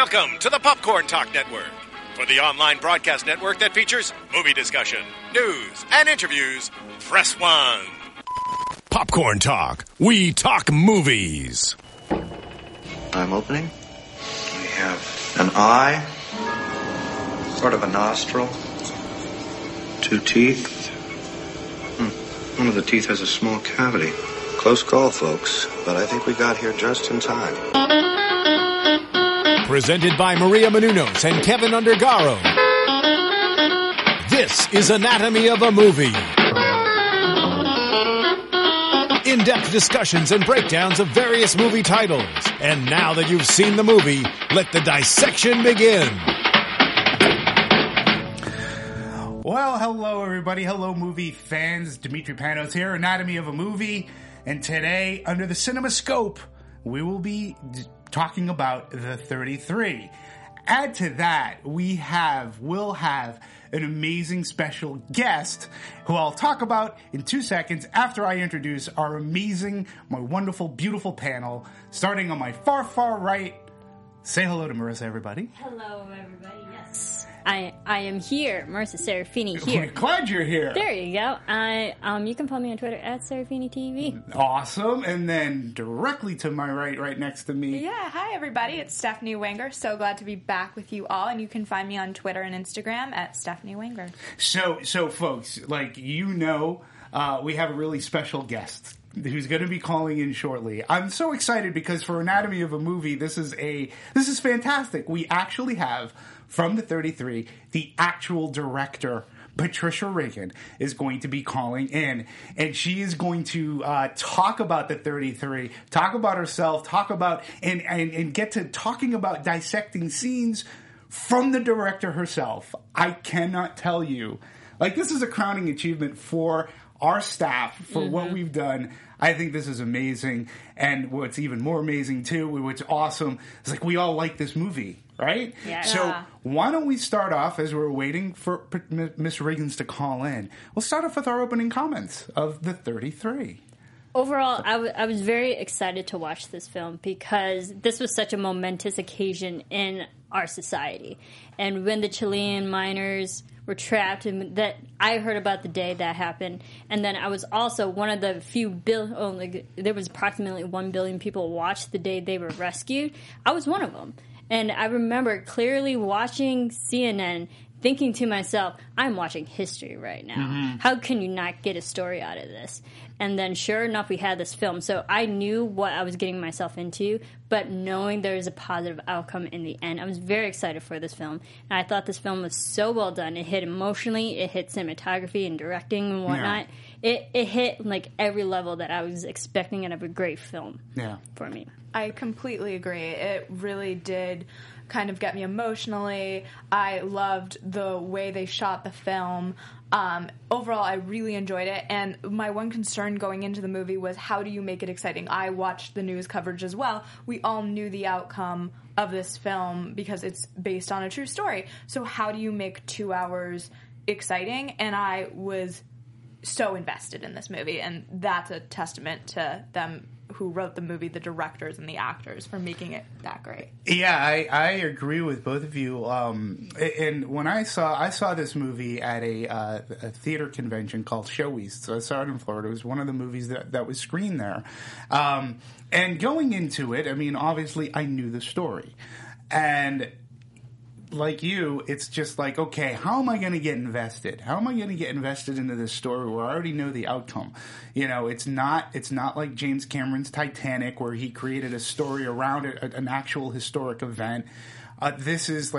Welcome to the Popcorn Talk Network, for the online broadcast network that features movie discussion, news, and interviews. Press 1. Popcorn Talk. We talk movies. I'm opening. We have an eye, sort of a nostril, 2 teeth. One of the teeth has a small cavity. Close call, folks, but I think we got here just in time. Presented by Maria Menounos and Kevin Undergaro. This is Anatomy of a Movie. In-depth discussions and breakdowns of various movie titles. And now that you've seen the movie, let the dissection begin. Well, hello everybody. Hello movie fans. Dimitri Panos here, Anatomy of a Movie. And today, under the CinemaScope, we will be talking about The 33. Add to that, we'll have an amazing special guest who I'll talk about in 2 seconds after I introduce our my wonderful, beautiful panel. Starting on my far, far right. Say hello to Marissa, everybody. Hello, everybody. Yes. I am here, Marissa Serafini here. We're glad you're here. There you go. You can follow me on Twitter at SerafiniTV. Awesome. And then directly to my right next to me. Yeah, hi everybody. It's Stephanie Wenger. So glad to be back with you all. And you can find me on Twitter and Instagram at Stephanie Wenger. So folks, we have a really special guest who's going to be calling in shortly. I'm so excited because for Anatomy of a Movie, this is fantastic. We actually have, from the 33, the actual director, Patricia Reagan, is going to be calling in, and she is going to talk about the 33, talk about herself, talk about and get to talking about dissecting scenes from the director herself. I cannot tell you, this is a crowning achievement for our staff, for what we've done. I think this is amazing. And what's even more amazing, too, what's awesome, is we all like this movie, right? Yeah. So why don't we start off, as we're waiting for Miss Riggins to call in, we'll start off with our opening comments of The 33. Overall, I was very excited to watch this film because this was such a momentous occasion in our society. And when the Chilean miners were trapped, and that I heard about the day that happened, and then I was also one of the few there was approximately 1 billion people watched the day they were rescued. I was one of them. And I remember clearly watching CNN thinking to myself, I'm watching history right now. Mm-hmm. How can you not get a story out of this? And then sure enough, we had this film. So I knew what I was getting myself into, but knowing there was a positive outcome in the end, I was very excited for this film. And I thought this film was so well done. It hit emotionally, it hit cinematography and directing and whatnot. Yeah. It hit every level that I was expecting out of a great film for me. I completely agree. It really did kind of get me emotionally. I loved the way they shot the film. Overall, I really enjoyed it. And my one concern going into the movie was, how do you make it exciting? I watched the news coverage as well. We all knew the outcome of this film because it's based on a true story. So how do you make 2 hours exciting? And I was so invested in this movie. And that's a testament to them who wrote the movie, the directors and the actors, for making it that great. Yeah, I agree with both of you. And when I saw this movie at a theater convention called Show East. So I saw it in Florida. It was one of the movies that was screened there. And going into it, obviously I knew the story. And like you, it's just okay, how am I going to get invested? How am I going to get invested into this story where I already know the outcome? It's not like James Cameron's Titanic, where he created a story around an actual historic event. This is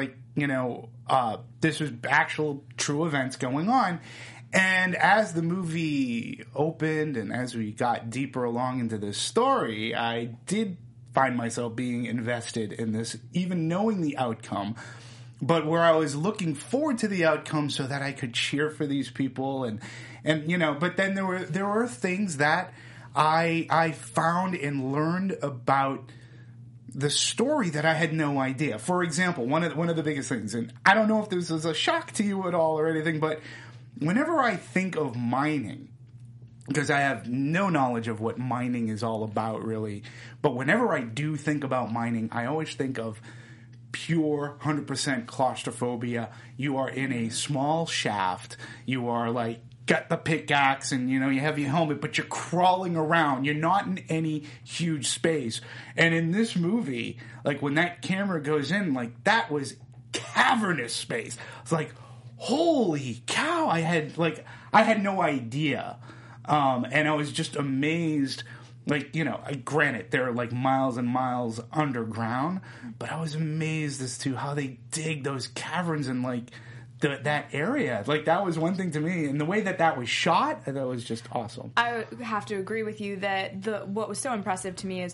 this is actual true events going on. And as the movie opened and as we got deeper along into this story, I did find myself being invested in this, even knowing the outcome. But where I was looking forward to the outcome so that I could cheer for these people and but then there were things that I found and learned about the story that I had no idea. For example, one of the biggest things, and I don't know if this is a shock to you at all or anything, but whenever I think of mining, because I have no knowledge of what mining is all about really, but whenever I do think about mining, I always think of pure 100% claustrophobia. You are in a small shaft. You are like, got the pickaxe and, you have your helmet, but you're crawling around. You're not in any huge space. And in this movie, like when that camera goes in, like that was cavernous space. It's like, holy cow. I had no idea. And I was just amazed. Like, granted, they're like miles and miles underground, but I was amazed as to how they dig those caverns and like that area. Like, that was one thing to me. And the way that was shot, that was just awesome. I have to agree with you that what was so impressive to me is,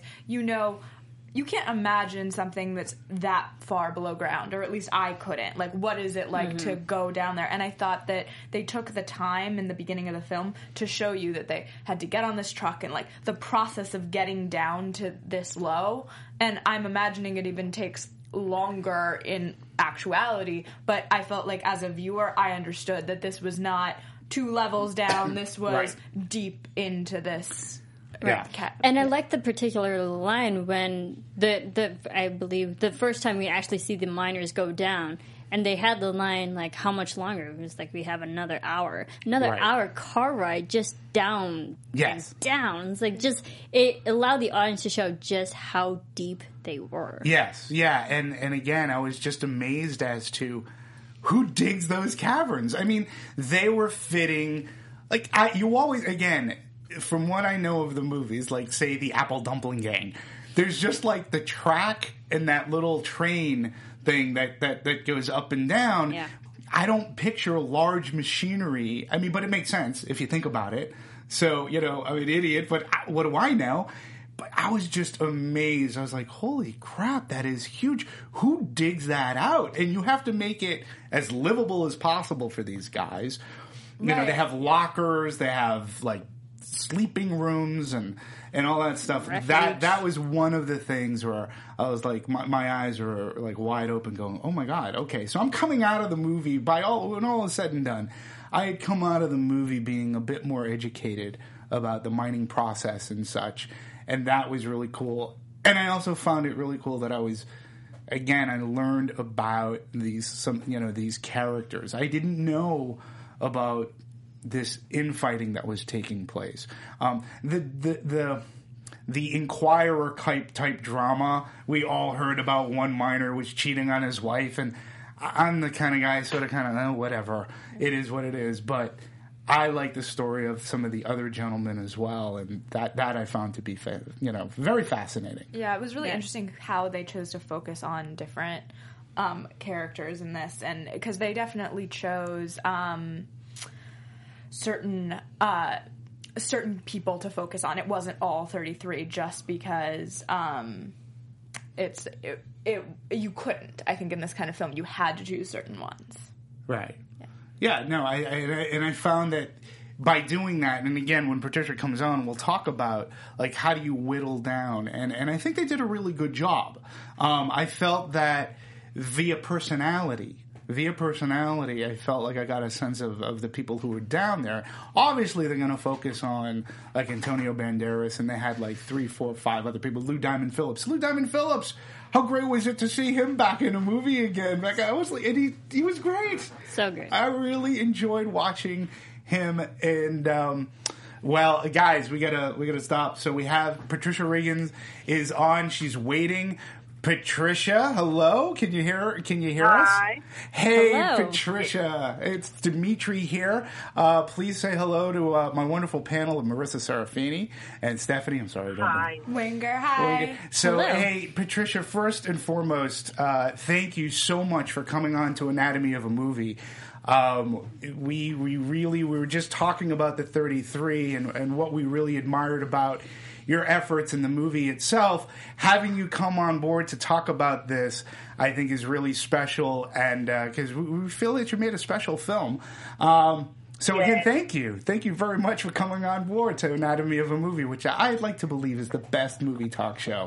you can't imagine something that's that far below ground, or at least I couldn't. Like, what is it like to go down there? And I thought that they took the time in the beginning of the film to show you that they had to get on this truck and, like, the process of getting down to this low. And I'm imagining it even takes longer in actuality, but I felt like as a viewer, I understood that this was not 2 levels down. This was deep into this. Yeah. And I like the particular line when I believe the first time we actually see the miners go down, and they had the line like, how much longer? It was like, we have another hour hour car ride just down. Yes. And down. It's like, it allowed the audience to show just how deep they were. Yes. Yeah. And again, I was just amazed as to who digs those caverns. I mean, they were fitting, like, you always, again, from what I know of the movies, like, say, the Apple Dumpling Gang, there's just, like, the track and that little train thing that goes up and down. Yeah. I don't picture large machinery. I mean, but it makes sense if you think about it. So, I'm an idiot, but what do I know? But I was just amazed. I was like, holy crap, that is huge. Who digs that out? And you have to make it as livable as possible for these guys. They have lockers, they have, like, sleeping rooms and all that stuff. Refuge. That was one of the things where I was like, my eyes were like wide open going, oh my God, okay. So I'm coming out of the movie, when all is said and done, I had come out of the movie being a bit more educated about the mining process and such. And that was really cool. And I also found it really cool that I learned about these characters. I didn't know about this infighting that was taking place. The Inquirer type drama, we all heard about. One miner was cheating on his wife, and I'm the kind of guy whatever, it is what it is. But I like the story of some of the other gentlemen as well, and that I found to be very fascinating. Yeah, it was really interesting how they chose to focus on different characters in this, and because they definitely chose certain people to focus on. It wasn't all 33 just because you couldn't. I think in this kind of film you had to choose certain ones. Right. Yeah. No. I found that by doing that, and again, when Patricia comes on, we'll talk about like how do you whittle down, and I think they did a really good job. I felt that via personality, I felt like I got a sense of the people who were down there. Obviously, they're going to focus on, like, Antonio Banderas, and they had, like, 3, 4, 5 other people. Lou Diamond Phillips. How great was it to see him back in a movie again? Like, I was like, and he was great. So great. I really enjoyed watching him, and, well, guys, we gotta stop. So we have Patricia Regan is on. She's waiting. Patricia, hello. Can you hear us? Hi. Hey, Hello. Patricia. It's Dimitri here. Please say hello to my wonderful panel of Marissa Serafini and Stephanie. I'm sorry. Hi. Winger, hi. So, Hello. hey, Patricia, first and foremost, thank you so much for coming on to Anatomy of a Movie. We were just talking about the 33 and what we really admired about your efforts in the movie itself. Having you come on board to talk about this, I think, is really special, and because we feel that you made a special film. Again, thank you. Thank you very much for coming on board to Anatomy of a Movie, which I'd like to believe is the best movie talk show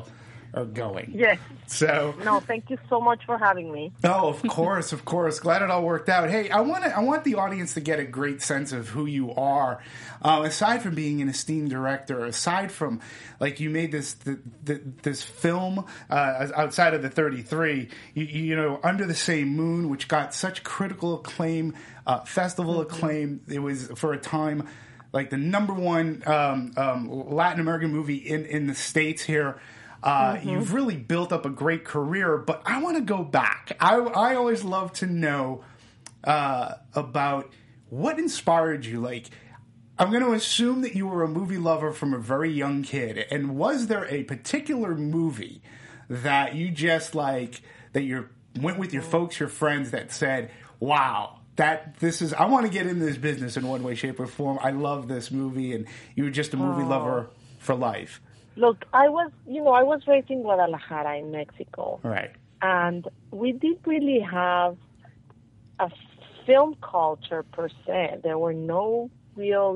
are going. Yes. So No, thank you so much for having me. Oh, of course, of course. Glad it all worked out. Hey, I want the audience to get a great sense of who you are. Aside from being an esteemed director, aside from like you made this film outside of the 33, you know, Under the Same Moon, which got such critical acclaim, festival acclaim. It was for a time like the number one Latin American movie in the States here. You've really built up a great career, but I want to go back. I always love to know about what inspired you. Like, I'm going to assume that you were a movie lover from a very young kid. And was there a particular movie that you just like, that you went with your folks, your friends, that said, wow, I want to get into this business in one way, shape, or form. I love this movie, and you were just a movie lover for life. Look, I was raised in Guadalajara in Mexico. Right. And we didn't really have a film culture per se. There were no real,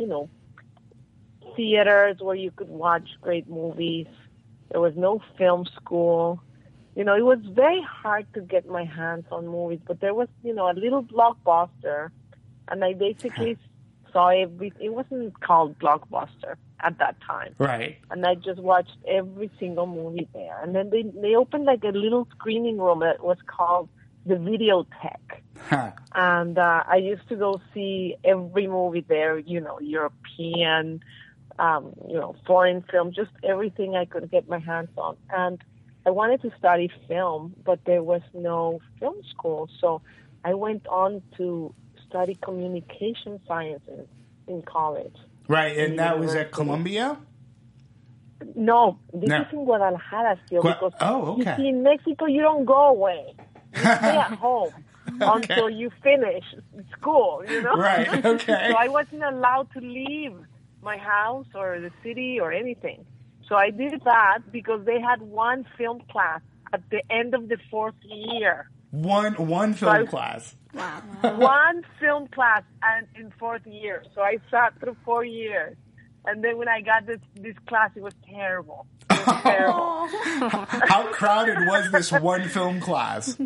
theaters where you could watch great movies. There was no film school. You know, it was very hard to get my hands on movies, but there was, a little Blockbuster, and I basically saw it wasn't called Blockbuster at that time. Right. And I just watched every single movie there. And then they opened like a little screening room that was called the Videotheque. Huh. And I used to go see every movie there, European, foreign film, just everything I could get my hands on. And I wanted to study film, but there was no film school. So I went on to study communication sciences in college. Right, and that was at Columbia? No, this is in Guadalajara still. Because okay. You see, in Mexico, you don't go away. You stay at home until you finish school, Right, okay. So I wasn't allowed to leave my house or the city or anything. So I did that because they had one film class at the end of the fourth year. One film class. Wow. One film class and in fourth year. So I sat through 4 years. And then when I got this class, it was terrible. It was terrible. How crowded was this one film class?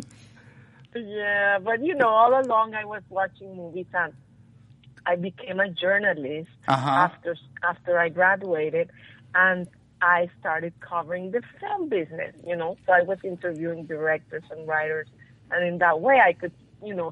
Yeah, but all along I was watching movies, and I became a journalist after I graduated, and I started covering the film business, So I was interviewing directors and writers, and in that way I could,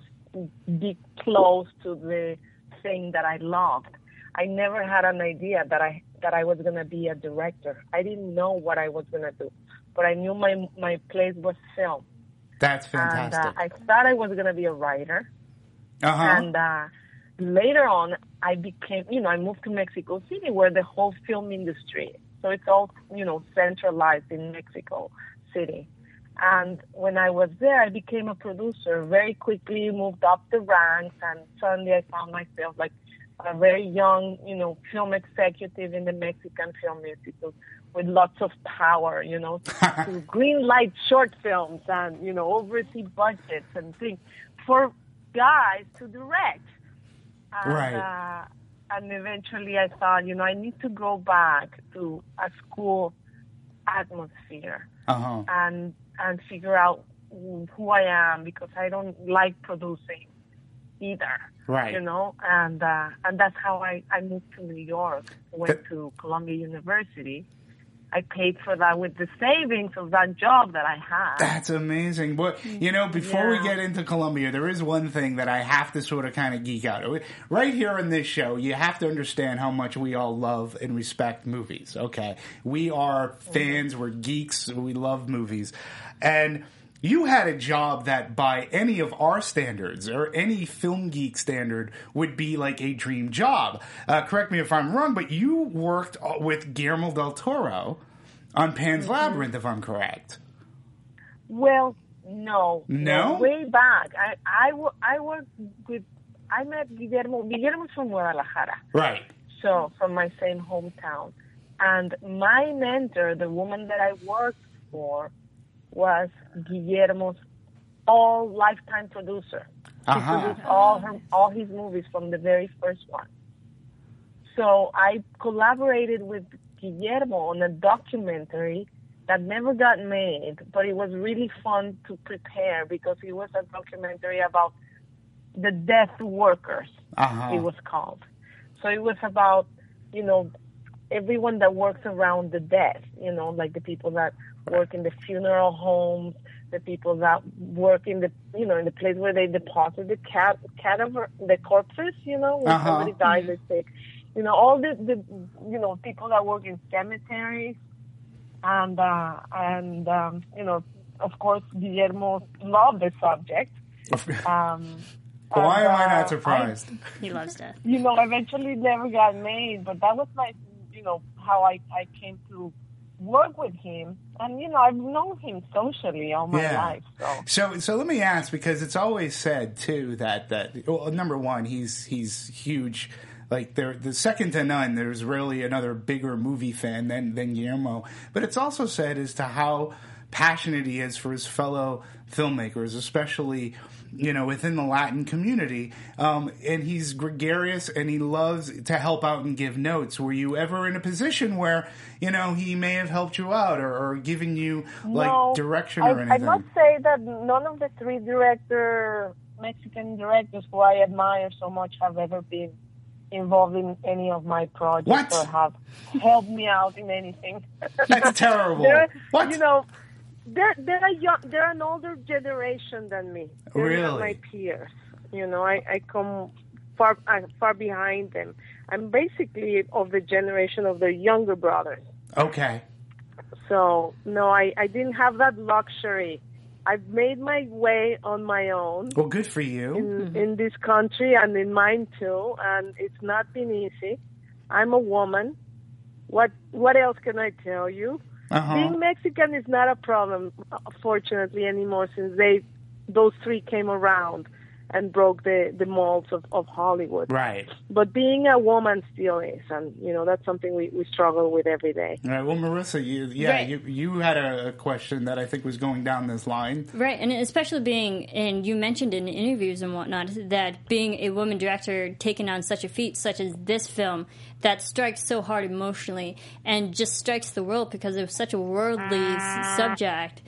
be close to the thing that I loved. I never had an idea that I was going to be a director. I didn't know what I was going to do, but I knew my place was film. That's fantastic. And I thought I was going to be a writer. And later on, I became, I moved to Mexico City, where the whole film industry, so it's all, centralized in Mexico City. And when I was there, I became a producer, very quickly moved up the ranks, and suddenly I found myself like a very young, film executive in the Mexican Film Institute with lots of power, to green light short films and, oversee budgets and things for guys to direct. And, right. And eventually I thought, I need to go back to a school atmosphere and figure out who I am, because I don't like producing either. Right. And that's how I moved to New York, went to Columbia University. I paid for that with the savings of that job that I had. That's amazing. But, before we get into Columbia, there is one thing that I have to sort of kind of geek out. Right here in this show, you have to understand how much we all love and respect movies, okay? We are fans, we're geeks, we love movies. And you had a job that by any of our standards or any film geek standard would be like a dream job. Correct me if I'm wrong, but you worked with Guillermo del Toro on Pan's Labyrinth, if I'm correct. Well, no. No? Way back. I met Guillermo. Guillermo's from Guadalajara. Right. So, from my same hometown. And my mentor, the woman that I worked for, was Guillermo's lifetime producer. He produced all his movies from the very first one. So I collaborated with Guillermo on a documentary that never got made, but it was really fun to prepare because it was a documentary about the death workers, it was called. So it was about, you know, everyone that works around the death, you know, like the people that work in the funeral homes, the people that work in the, you know, in the place where they deposit the the corpses, you know, when somebody dies, they say, you know, all the you know, people that work in cemeteries, and you know, of course, Guillermo loved the subject. Why am I not surprised? He loves death. You know, eventually never got made, but that was my, you know, how I came to work with him. And, you know, I've known him socially all my life. So let me ask, because it's always said, too, that well, number one, he's huge. Like, the second to none, there's really another bigger movie fan than Guillermo. But it's also said as to how passionate he is for his fellow filmmakers, especially, you know, within the Latin community. And he's gregarious and he loves to help out and give notes. Were you ever in a position where, you know, he may have helped you out or given you, like, direction or anything? I must say that none of the three Mexican directors who I admire so much have ever been involved in any of my projects or have helped me out in anything. That's terrible. You know, they're an older generation than me. They're really? Not my peers. You know, I come far behind them. I'm basically of the generation of the younger brothers. Okay. So, no, I didn't have that luxury. I've made my way on my own. Well, good for you. In this country and in mine too, and it's not been easy. I'm a woman. What else can I tell you? Being Mexican is not a problem, fortunately, anymore, since those three came around and broke the molds of Hollywood. Right. But being a woman still is, and, you know, that's something we struggle with every day. All right. Well, Marissa, you had a question that I think was going down this line. Right, and especially and you mentioned in interviews and whatnot, that being a woman director taking on such a feat, such as this film, that strikes so hard emotionally and just strikes the world because it was such a worldly subject.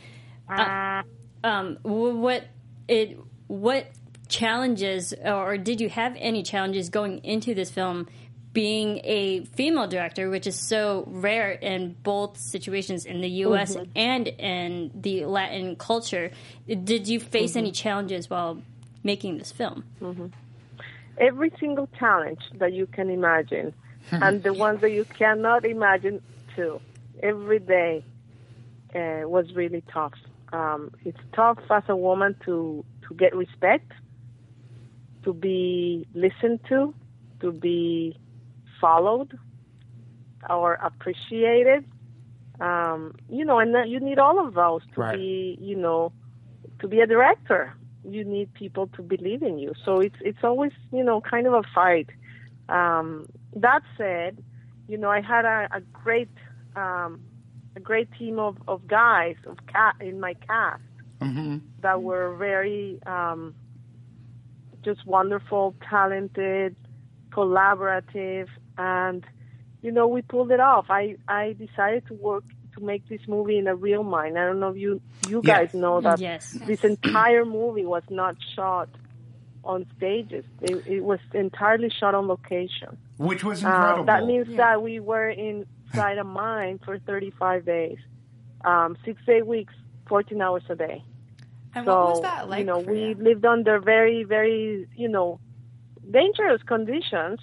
What challenges, or did you have any challenges going into this film, being a female director, which is so rare in both situations in the U.S. and in the Latin culture? Did you face any challenges while making this film? Every single challenge that you can imagine, and the ones that you cannot imagine too. Every day was really tough. It's tough as a woman to get respect, to be listened to be followed or appreciated. You know, and you need all of those to be, you know, to be a director. You need people to believe in you. So it's always, you know, kind of a fight. That said, you know, I had a great team of guys in my cast that were very just wonderful, talented, collaborative, and, you know, we pulled it off. I decided to make this movie in a real mine. I don't know if you guys know that this entire movie was not shot on stages. It was entirely shot on location. Which was incredible. That means that we were inside a mine for 35 days, 6 day weeks, 14 hours a day. And what was that like? You know, we lived under very, very, you know, dangerous conditions,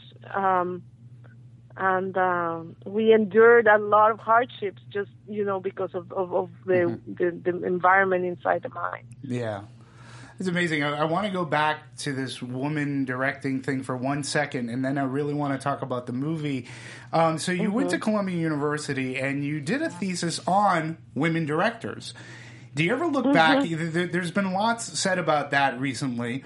and we endured a lot of hardships just, you know, because of the environment inside the mine. Yeah. It's amazing. I want to go back to this woman directing thing for 1 second, and then I really want to talk about the movie. So you went to Columbia University, and you did a thesis on women directors. Do you ever look back? There's been lots said about that recently.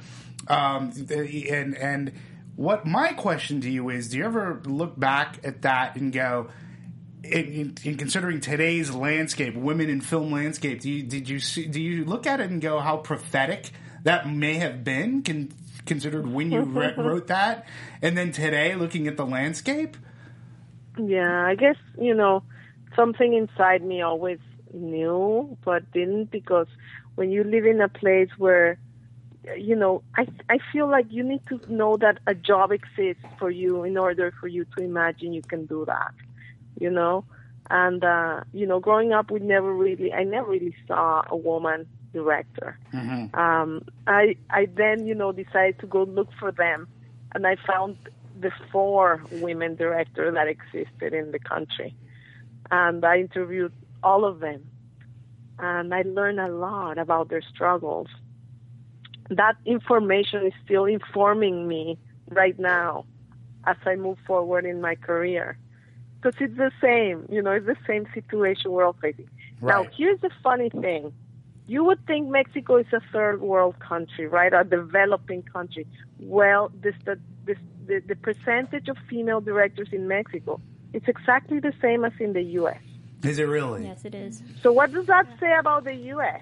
And what my question to you is, do you ever look back at that and go, in considering today's landscape, women in film landscape, do you look at it and go how prophetic that may have been considered when you wrote that, and then today looking at the landscape? Yeah, I guess, you know, something inside me always knew, but didn't, because when you live in a place where, you know, I feel like you need to know that a job exists for you in order for you to imagine you can do that, you know? And, you know, growing up, I never really saw a woman director. Mm-hmm. I then, you know, decided to go look for them, and I found the 4 women directors that existed in the country. And I interviewed all of them. And I learned a lot about their struggles. That information is still informing me right now as I move forward in my career. Because it's the same, you know, it's the same situation we're all facing. Right. Now, here's the funny thing. You would think Mexico is a third world country, right? A developing country. Well, the percentage of female directors in Mexico, it's exactly the same as in the U.S. Is it really? Yes, it is. So what does that say about the U.S.?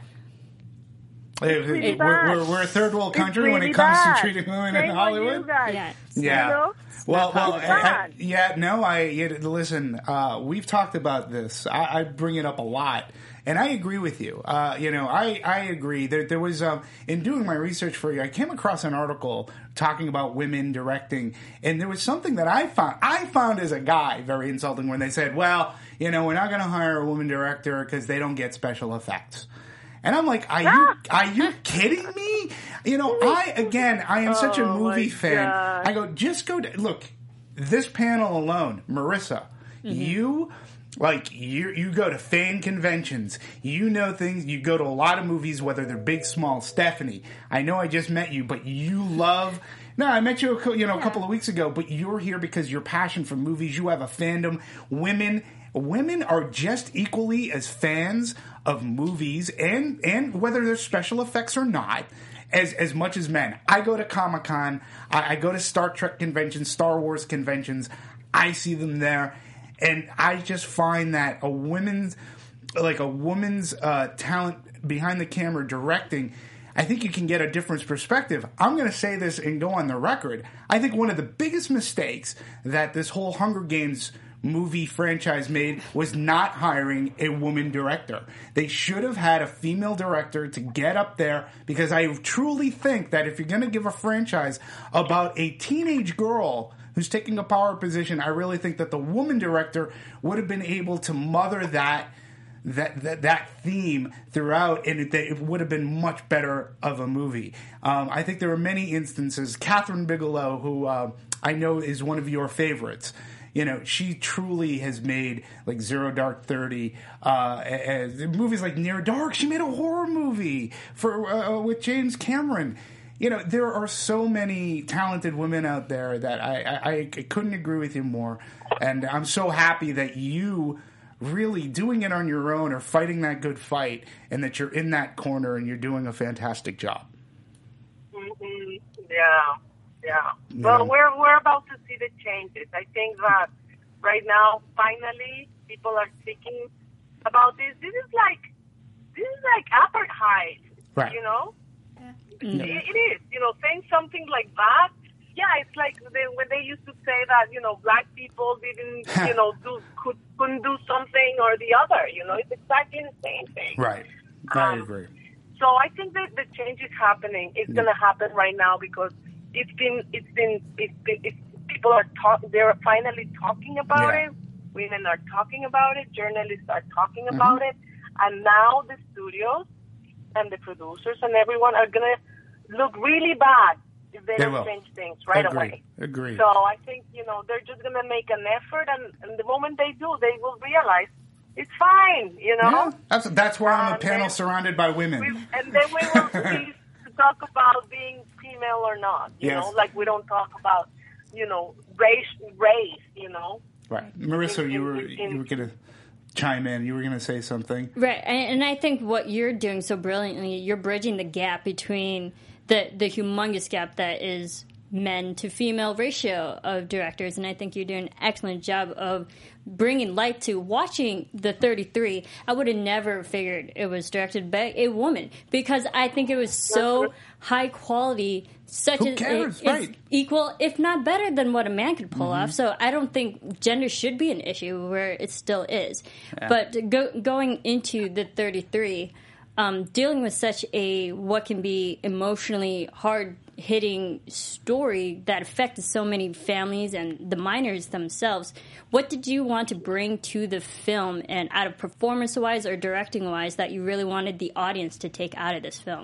We're a third world country when it comes to treating women in Hollywood. Yes. Yeah. You know? Listen, we've talked about this. I bring it up a lot, and I agree with you. You know, I agree. There was, in doing my research for you, I came across an article talking about women directing, and there was something that I found as a guy very insulting when they said, well, you know, we're not going to hire a woman director because they don't get special effects. And I'm like, are you kidding me? You know, I am such a movie fan. God. I go, look, this panel alone, Marissa, you go to fan conventions, you know things, you go to a lot of movies, whether they're big, small. Stephanie, I know I just met you, but you love... No, I met you, a couple of weeks ago, but you're here because your passion for movies, you have a fandom. Women are just equally as fans of movies and whether they're special effects or not, as much as men. I go to Comic-Con, I go to Star Trek conventions, Star Wars conventions, I see them there, and I just find that a woman's talent behind the camera directing, I think you can get a different perspective. I'm going to say this and go on the record. I think one of the biggest mistakes that this whole Hunger Games movie franchise made was not hiring a woman director. They should have had a female director to get up there, because I truly think that if you're going to give a franchise about a teenage girl who's taking a power position, I really think that the woman director would have been able to mother that theme throughout, and it would have been much better of a movie. I think there are many instances. Catherine Bigelow, who I know is one of your favorites, you know, she truly has made like Zero Dark 30, movies like Near Dark. She made a horror movie with James Cameron. You know, there are so many talented women out there that I couldn't agree with you more. And I'm so happy that you really doing it on your own or fighting that good fight, and that you're in that corner and you're doing a fantastic job. Mm-hmm. Yeah. Well, we're about to see the changes. I think that right now, finally, people are speaking about this. This is like apartheid, right? You know, it is. You know, saying something like that. Yeah, it's like when they used to say that, you know, black people didn't, you know, couldn't do something or the other. You know, it's exactly the same thing. Right. I agree. So I think that the change is happening. It's going to happen right now because people are they're finally talking about it. Women are talking about it. Journalists are talking about it. And now the studios and the producers and everyone are going to look really bad if they don't change things away. Agree. So I think, you know, they're just going to make an effort, and the moment they do, they will realize it's fine, you know? Yeah, that's why I'm a panel surrounded by women. And then we will cease to talk about being female or not, you know? Like we don't talk about, you know, race, you know? Right. Marissa, you were going to chime in. You were going to say something. Right. And I think what you're doing so brilliantly, you're bridging the gap between the humongous gap that is men to female ratio of directors, and I think you're doing an excellent job of bringing light to watching the 33. I would have never figured it was directed by a woman, because I think it was so high quality, such as right. equal, if not better than what a man could pull off. So I don't think gender should be an issue where it still is. Yeah. But going into the 33, dealing with such a what can be emotionally hard-hitting story that affected so many families and the miners themselves, what did you want to bring to the film, and out of performance-wise or directing-wise, that you really wanted the audience to take out of this film?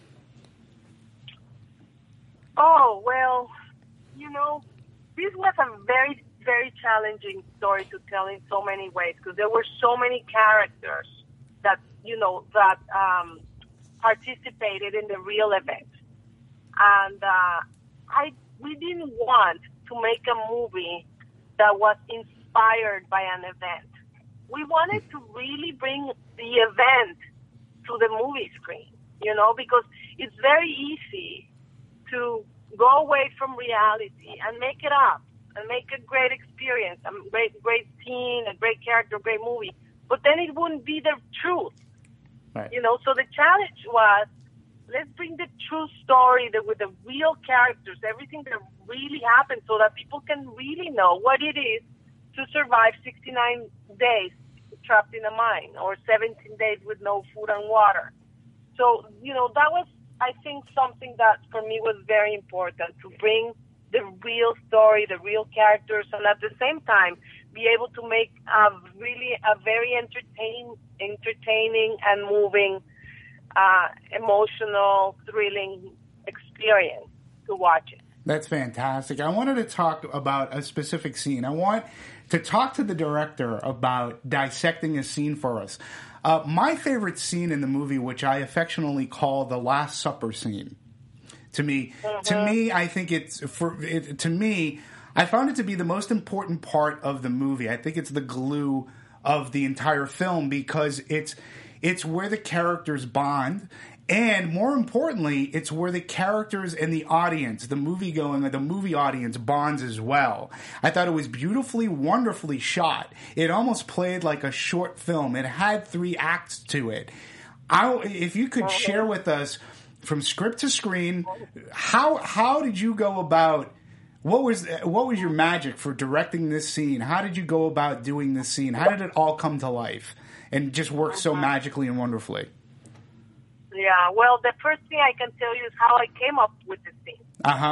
Oh, well, you know, this was a very, very challenging story to tell in so many ways, because there were so many characters that, you know, that participated in the real event. And we didn't want to make a movie that was inspired by an event. We wanted to really bring the event to the movie screen, you know, because it's very easy to go away from reality and make it up and make a great experience, a great scene, a great character, a great movie. But then it wouldn't be the truth. Right. You know, so the challenge was, let's bring the true story with the real characters, everything that really happened, so that people can really know what it is to survive 69 days trapped in a mine, or 17 days with no food and water. So, you know, that was, I think, something that for me was very important, to bring the real story, the real characters, and at the same time be able to make a very entertaining and moving, emotional, thrilling experience to watch it. That's fantastic. I wanted to talk about a specific scene. I want to talk to the director about dissecting a scene for us. My favorite scene in the movie, which I affectionately call the Last Supper scene. To me, I think I found it to be the most important part of the movie. I think it's the glue of the entire film, because it's where the characters bond, and more importantly, it's where the characters and the audience, the movie audience, bonds as well. I thought it was beautifully, wonderfully shot. It almost played like a short film. It had 3 acts to it. If you could share with us, from script to screen, how did you go about? What was your magic for directing this scene? How did you go about doing this scene? How did it all come to life and just work so magically and wonderfully? Yeah, well, the first thing I can tell you is how I came up with the scene.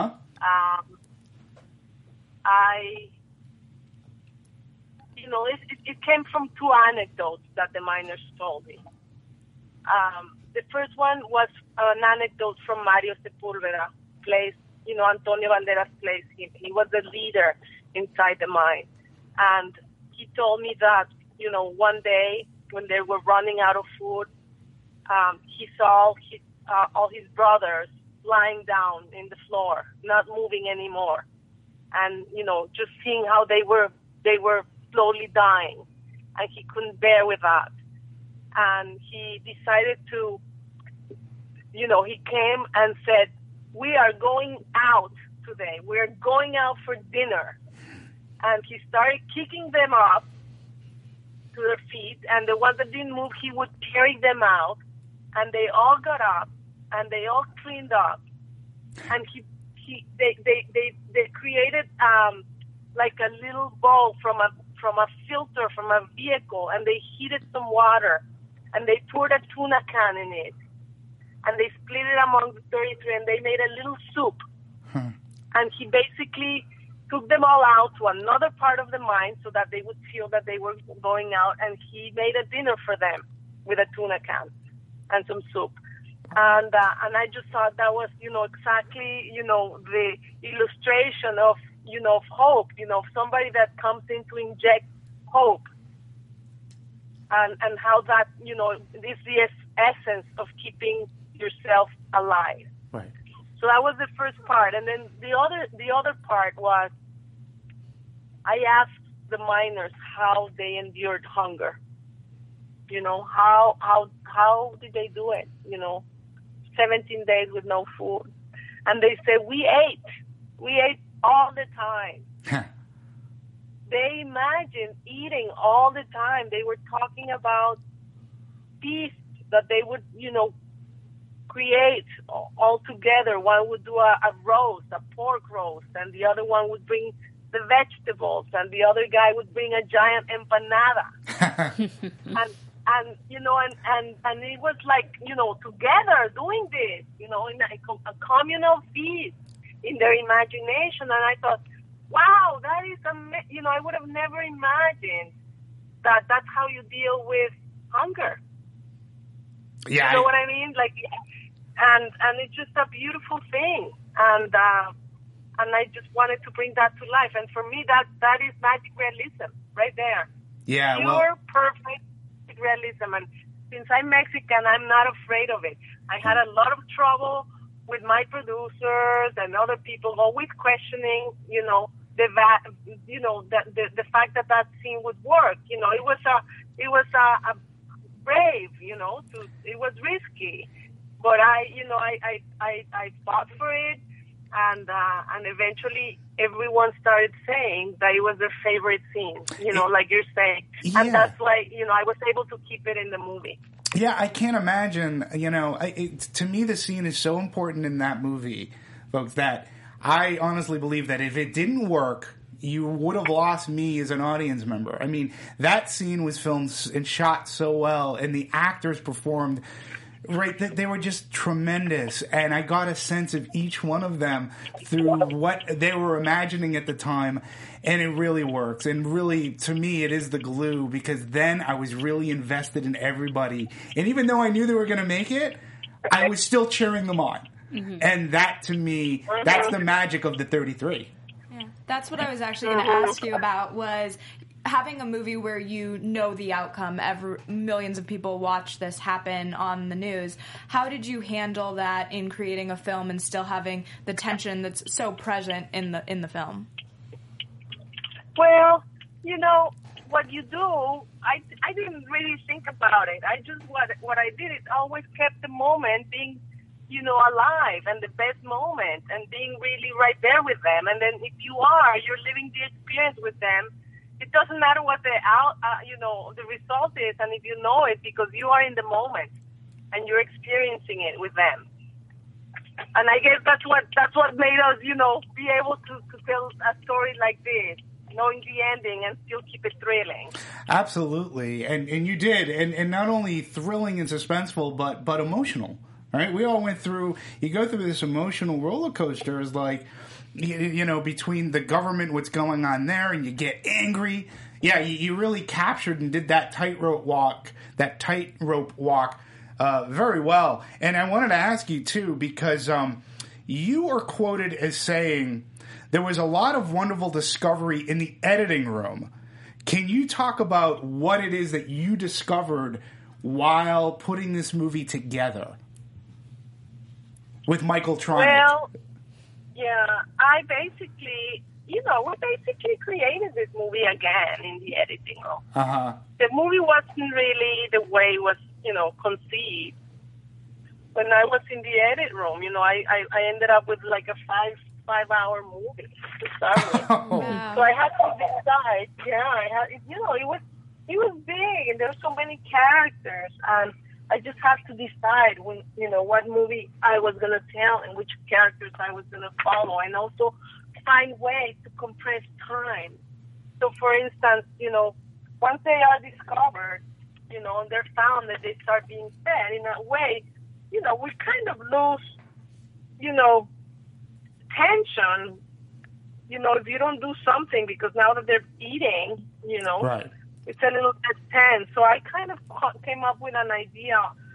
It came from 2 anecdotes that the miners told me. The first one was an anecdote from Mario Sepúlveda, Antonio Banderas plays him. He was the leader inside the mine. And he told me that, one day when they were running out of food, he saw all his brothers lying down in the floor, not moving anymore. And, just seeing how they were slowly dying. And he couldn't bear with that. And he decided to, he came and said, "We are going out today. We're going out for dinner." And he started kicking them up to their feet, and the ones that didn't move, he would carry them out, and they all got up, and they all cleaned up, and they created like a little bowl from a filter from a vehicle, and they heated some water, and they poured a tuna can in it. And they split it among the 33, and they made a little soup. And he basically took them all out to another part of the mine so that they would feel that they were going out, and he made a dinner for them with a tuna can and some soup. And I just thought that was, exactly, the illustration of, of hope, somebody that comes in to inject hope. And how that, is the essence of keeping yourself alive. Right. So that was the first part, and then the other part was, I asked the miners how they endured hunger. How did they do it? 17 days with no food, and they said, we ate We ate all the time. They imagined eating all the time. They were talking about feasts that they would, create all together. One would do a roast, a pork roast, and the other one would bring the vegetables, and the other guy would bring a giant empanada. and it was like, together doing this, in a communal feast in their imagination. And I thought, wow, that is I would have never imagined that that's how you deal with hunger. Yeah. You know what I mean? Like, and it's just a beautiful thing. And I just wanted to bring that to life. And for me, that is magic realism right there. Yeah. Pure, perfect realism. And since I'm Mexican, I'm not afraid of it. I had a lot of trouble with my producers and other people always questioning, the fact that scene would work. It was a brave, it was risky, but I fought for it, and eventually everyone started saying that it was their favorite scene, like you're saying, and that's why I was able to keep it in the movie. Yeah, I can't imagine. To me, the scene is so important in that movie, folks, that I honestly believe that if it didn't work, you would have lost me as an audience member. I mean, that scene was filmed and shot so well, and the actors performed. Right, they were just tremendous, and I got a sense of each one of them through what they were imagining at the time, and it really works. And really, to me, it is the glue, because then I was really invested in everybody. And even though I knew they were going to make it, I was still cheering them on. Mm-hmm. And that, to me, that's the magic of the 33. Yeah, that's what I was actually going to ask you about, was having a movie where the outcome, millions of people watch this happen on the news. How did you handle that in creating a film and still having the tension that's so present in the film? Well, what you do, I didn't really think about it. I just, what I did is always kept the moment being, alive, and the best moment, and being really right there with them. And then if you're living the experience with them, it doesn't matter what the result is, and if you know it, because you are in the moment and you're experiencing it with them. And I guess that's what made us, be able to tell a story like this, knowing the ending and still keep it thrilling. Absolutely, and you did, and not only thrilling and suspenseful, but emotional. Right? We all went through. You go through this emotional roller coaster, is like, between the government, what's going on there, and you get angry. Yeah, you really captured and did that tightrope walk very well. And I wanted to ask you, too, because you are quoted as saying there was a lot of wonderful discovery in the editing room. Can you talk about what it is that you discovered while putting this movie together with Michael Tronick? Well, yeah, I basically, we basically created this movie again in the editing room. Uh-huh. The movie wasn't really the way it was, conceived. When I was in the edit room, I ended up with like a five-hour movie to start with. Oh. Wow. So I had to decide. Yeah, it was big, and there were so many characters, and I just had to decide what movie I was going to tell and which characters I was going to follow, and also find ways to compress time. So, for instance, once they are discovered, and they're found, that they start being fed in a way, we kind of lose, tension, if you don't do something, because now that they're eating, Right. It's a little bit tense. So I kind of came up with an idea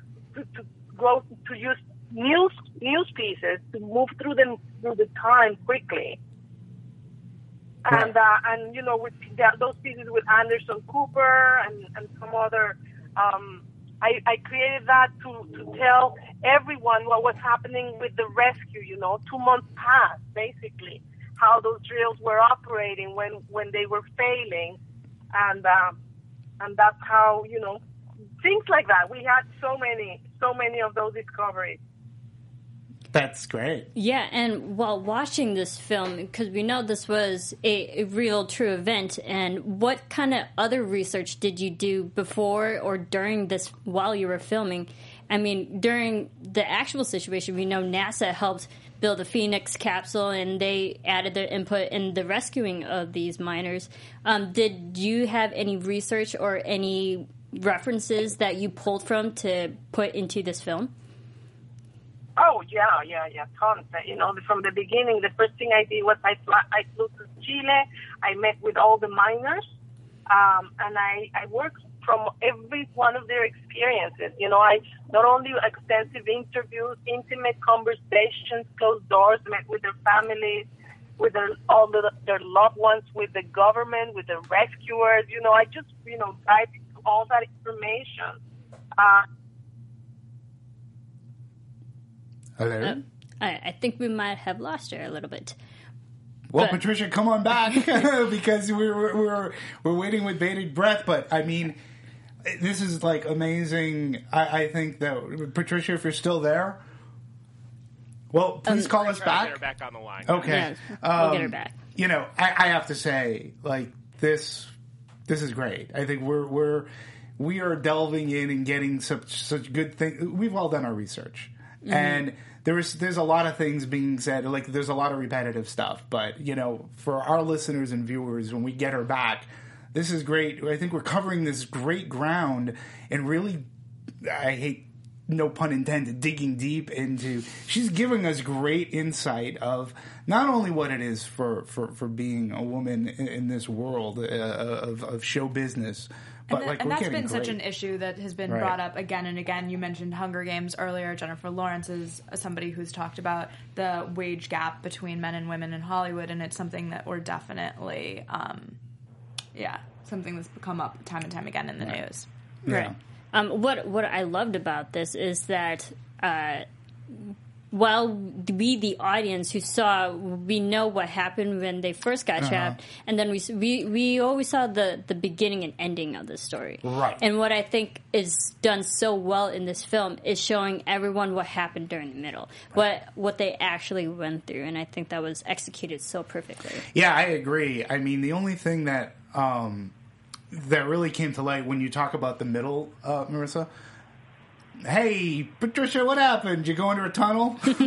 to use news pieces to move through the time quickly. And with those pieces with Anderson Cooper and some other, I created that to tell everyone what was happening with the rescue. 2 months passed, basically, how those drills were operating when they were failing. And that's how, things like that. We had so many of those discoveries. That's great. Yeah, and while watching this film, because we know this was a real, true event, and what kind of other research did you do before or during this, while you were filming? I mean, during the actual situation, we know NASA helped build the Phoenix capsule, and they added their input in the rescuing of these miners. Did you have any research or any references that you pulled from to put into this film? Oh, yeah, tons. From the beginning, the first thing I did was I flew to Chile. I met with all the miners, and I worked from every one of their experiences. I not only extensive interviews, intimate conversations, closed doors, met with their families, with their loved ones, with the government, with the rescuers. I just, dived into all that information. Hello? I think we might have lost her a little bit. Well, Patricia, come on back because we're waiting with bated breath. But I mean, this is like amazing. I think that Patricia, if you're still there, well, please call us back. Get her back on the line. Okay, yeah, we'll get her back. I have to say, like this is great. I think we are delving in and getting such good things. We've all done our research. Mm-hmm. And there's a lot of things being said, like there's a lot of repetitive stuff. But, for our listeners and viewers, when we get her back, this is great. I think we're covering this great ground and really, I hate, no pun intended, digging deep into, she's giving us great insight of not only what it is for being a woman in this world of show business, but and that's been such an issue that has been brought up again and again. You mentioned Hunger Games earlier. Jennifer Lawrence is somebody who's talked about the wage gap between men and women in Hollywood, and it's something that we're definitely, something that's come up time and time again in the news. Yeah. Right. What I loved about this is that while we, the audience who saw, we know what happened when they first got trapped, and then we always saw the beginning and ending of the story. Right. And what I think is done so well in this film is showing everyone what happened during the middle, what they actually went through, and I think that was executed so perfectly. Yeah, I agree. I mean, the only thing that that really came to light when you talk about the middle, Marissa. Hey, Patricia, what happened? Did you go under a tunnel? No,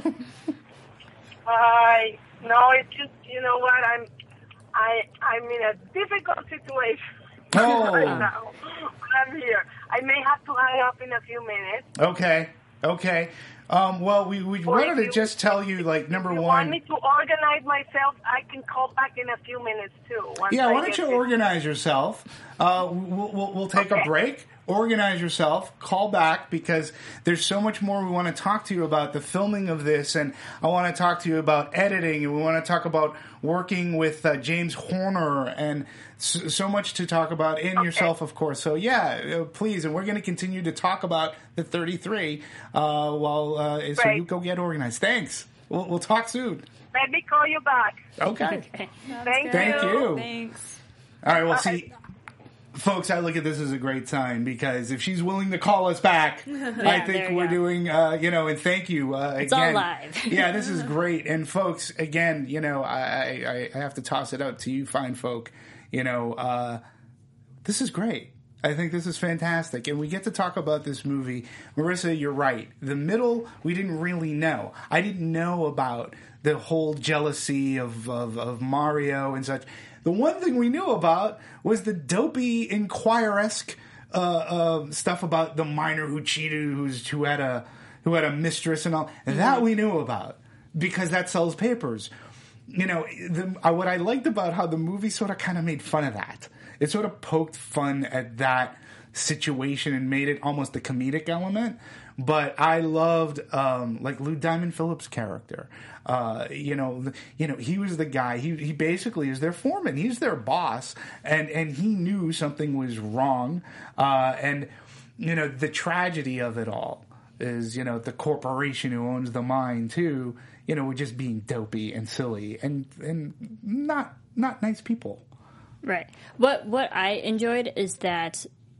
it's just, you know what, I'm in a difficult situation right now. I'm here. I may have to hang up in a few minutes. Okay. Well, we wanted to just tell you, like, number one. If you want me to organize myself, I can call back in a few minutes, too. Yeah, why don't you organize yourself? We'll take a break. Organize yourself, call back, because there's so much more we want to talk to you about the filming of this, and I want to talk to you about editing, and we want to talk about working with James Horner, and so much to talk about in yourself, of course. So yeah, please, and we're going to continue to talk about the 33 so you go get organized. Thanks. We'll talk soon. Let me call you back. Okay. Thank you. Thanks. All right, well, see... Folks, I look at this as a great sign, because if she's willing to call us back, I think we're doing, and thank you again. It's all live. Yeah, this is great. And folks, again, I have to toss it out to you fine folk. This is great. I think this is fantastic. And we get to talk about this movie. Marissa, you're right. The middle, we didn't really know. I didn't know about the whole jealousy of Mario and such. The one thing we knew about was the dopey Inquirer-esque stuff about the miner who cheated, who had a mistress and all. And that we knew about, because that sells papers. What I liked about how the movie sort of kind of made fun of that. It sort of poked fun at that situation and made it almost a comedic element. But I loved Lou Diamond Phillips' character. He was the guy. He basically is their foreman. He's their boss, and he knew something was wrong. The tragedy of it all is the corporation who owns the mine too. We're just being dopey and silly and not nice people. Right. What I enjoyed is that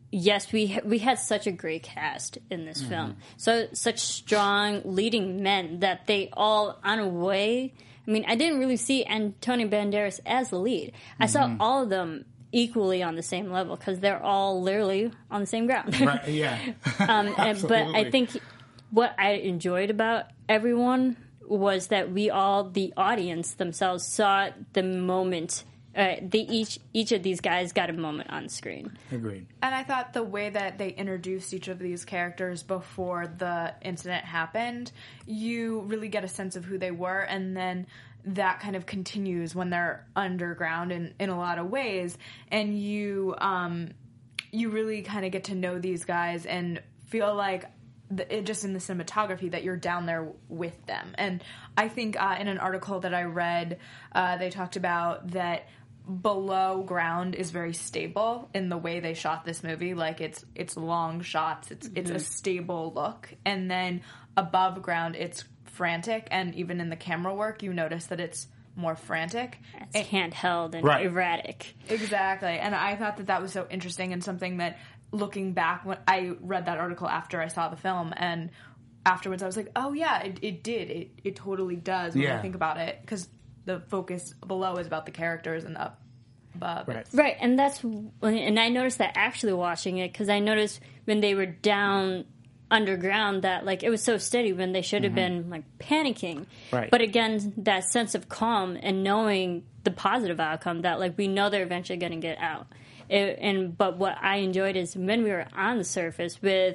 yes, we had such a great cast in this film. So such strong leading men that they all, on a way, I mean, I didn't really see Antonio Banderas as the lead. I saw all of them equally on the same level because they're all literally on the same ground. Right, yeah. But I think what I enjoyed about everyone was that we all, the audience themselves, saw the moment. Each of these guys got a moment on screen. Agreed. And I thought the way that they introduced each of these characters before the incident happened, you really get a sense of who they were, and then that kind of continues when they're underground in a lot of ways, and you really kind of get to know these guys and feel like just in the cinematography that you're down there with them. And I think in an article that I read, they talked about that below ground is very stable in the way they shot this movie. Like it's long shots, it's a stable look, and then above ground it's frantic, and even in the camera work you notice that it's more frantic. It's handheld and erratic. Exactly. And I thought that was so interesting, and something that, looking back, when I read that article after I saw the film, and afterwards I was like, oh yeah, it totally does when I think about it, because the focus below is about the characters and up above. Right, and I noticed that actually watching it, because I noticed when they were down underground that like it was so steady when they should have been like panicking. Right. But again, that sense of calm and knowing the positive outcome that like we know they're eventually going to get out. But what I enjoyed is when we were on the surface with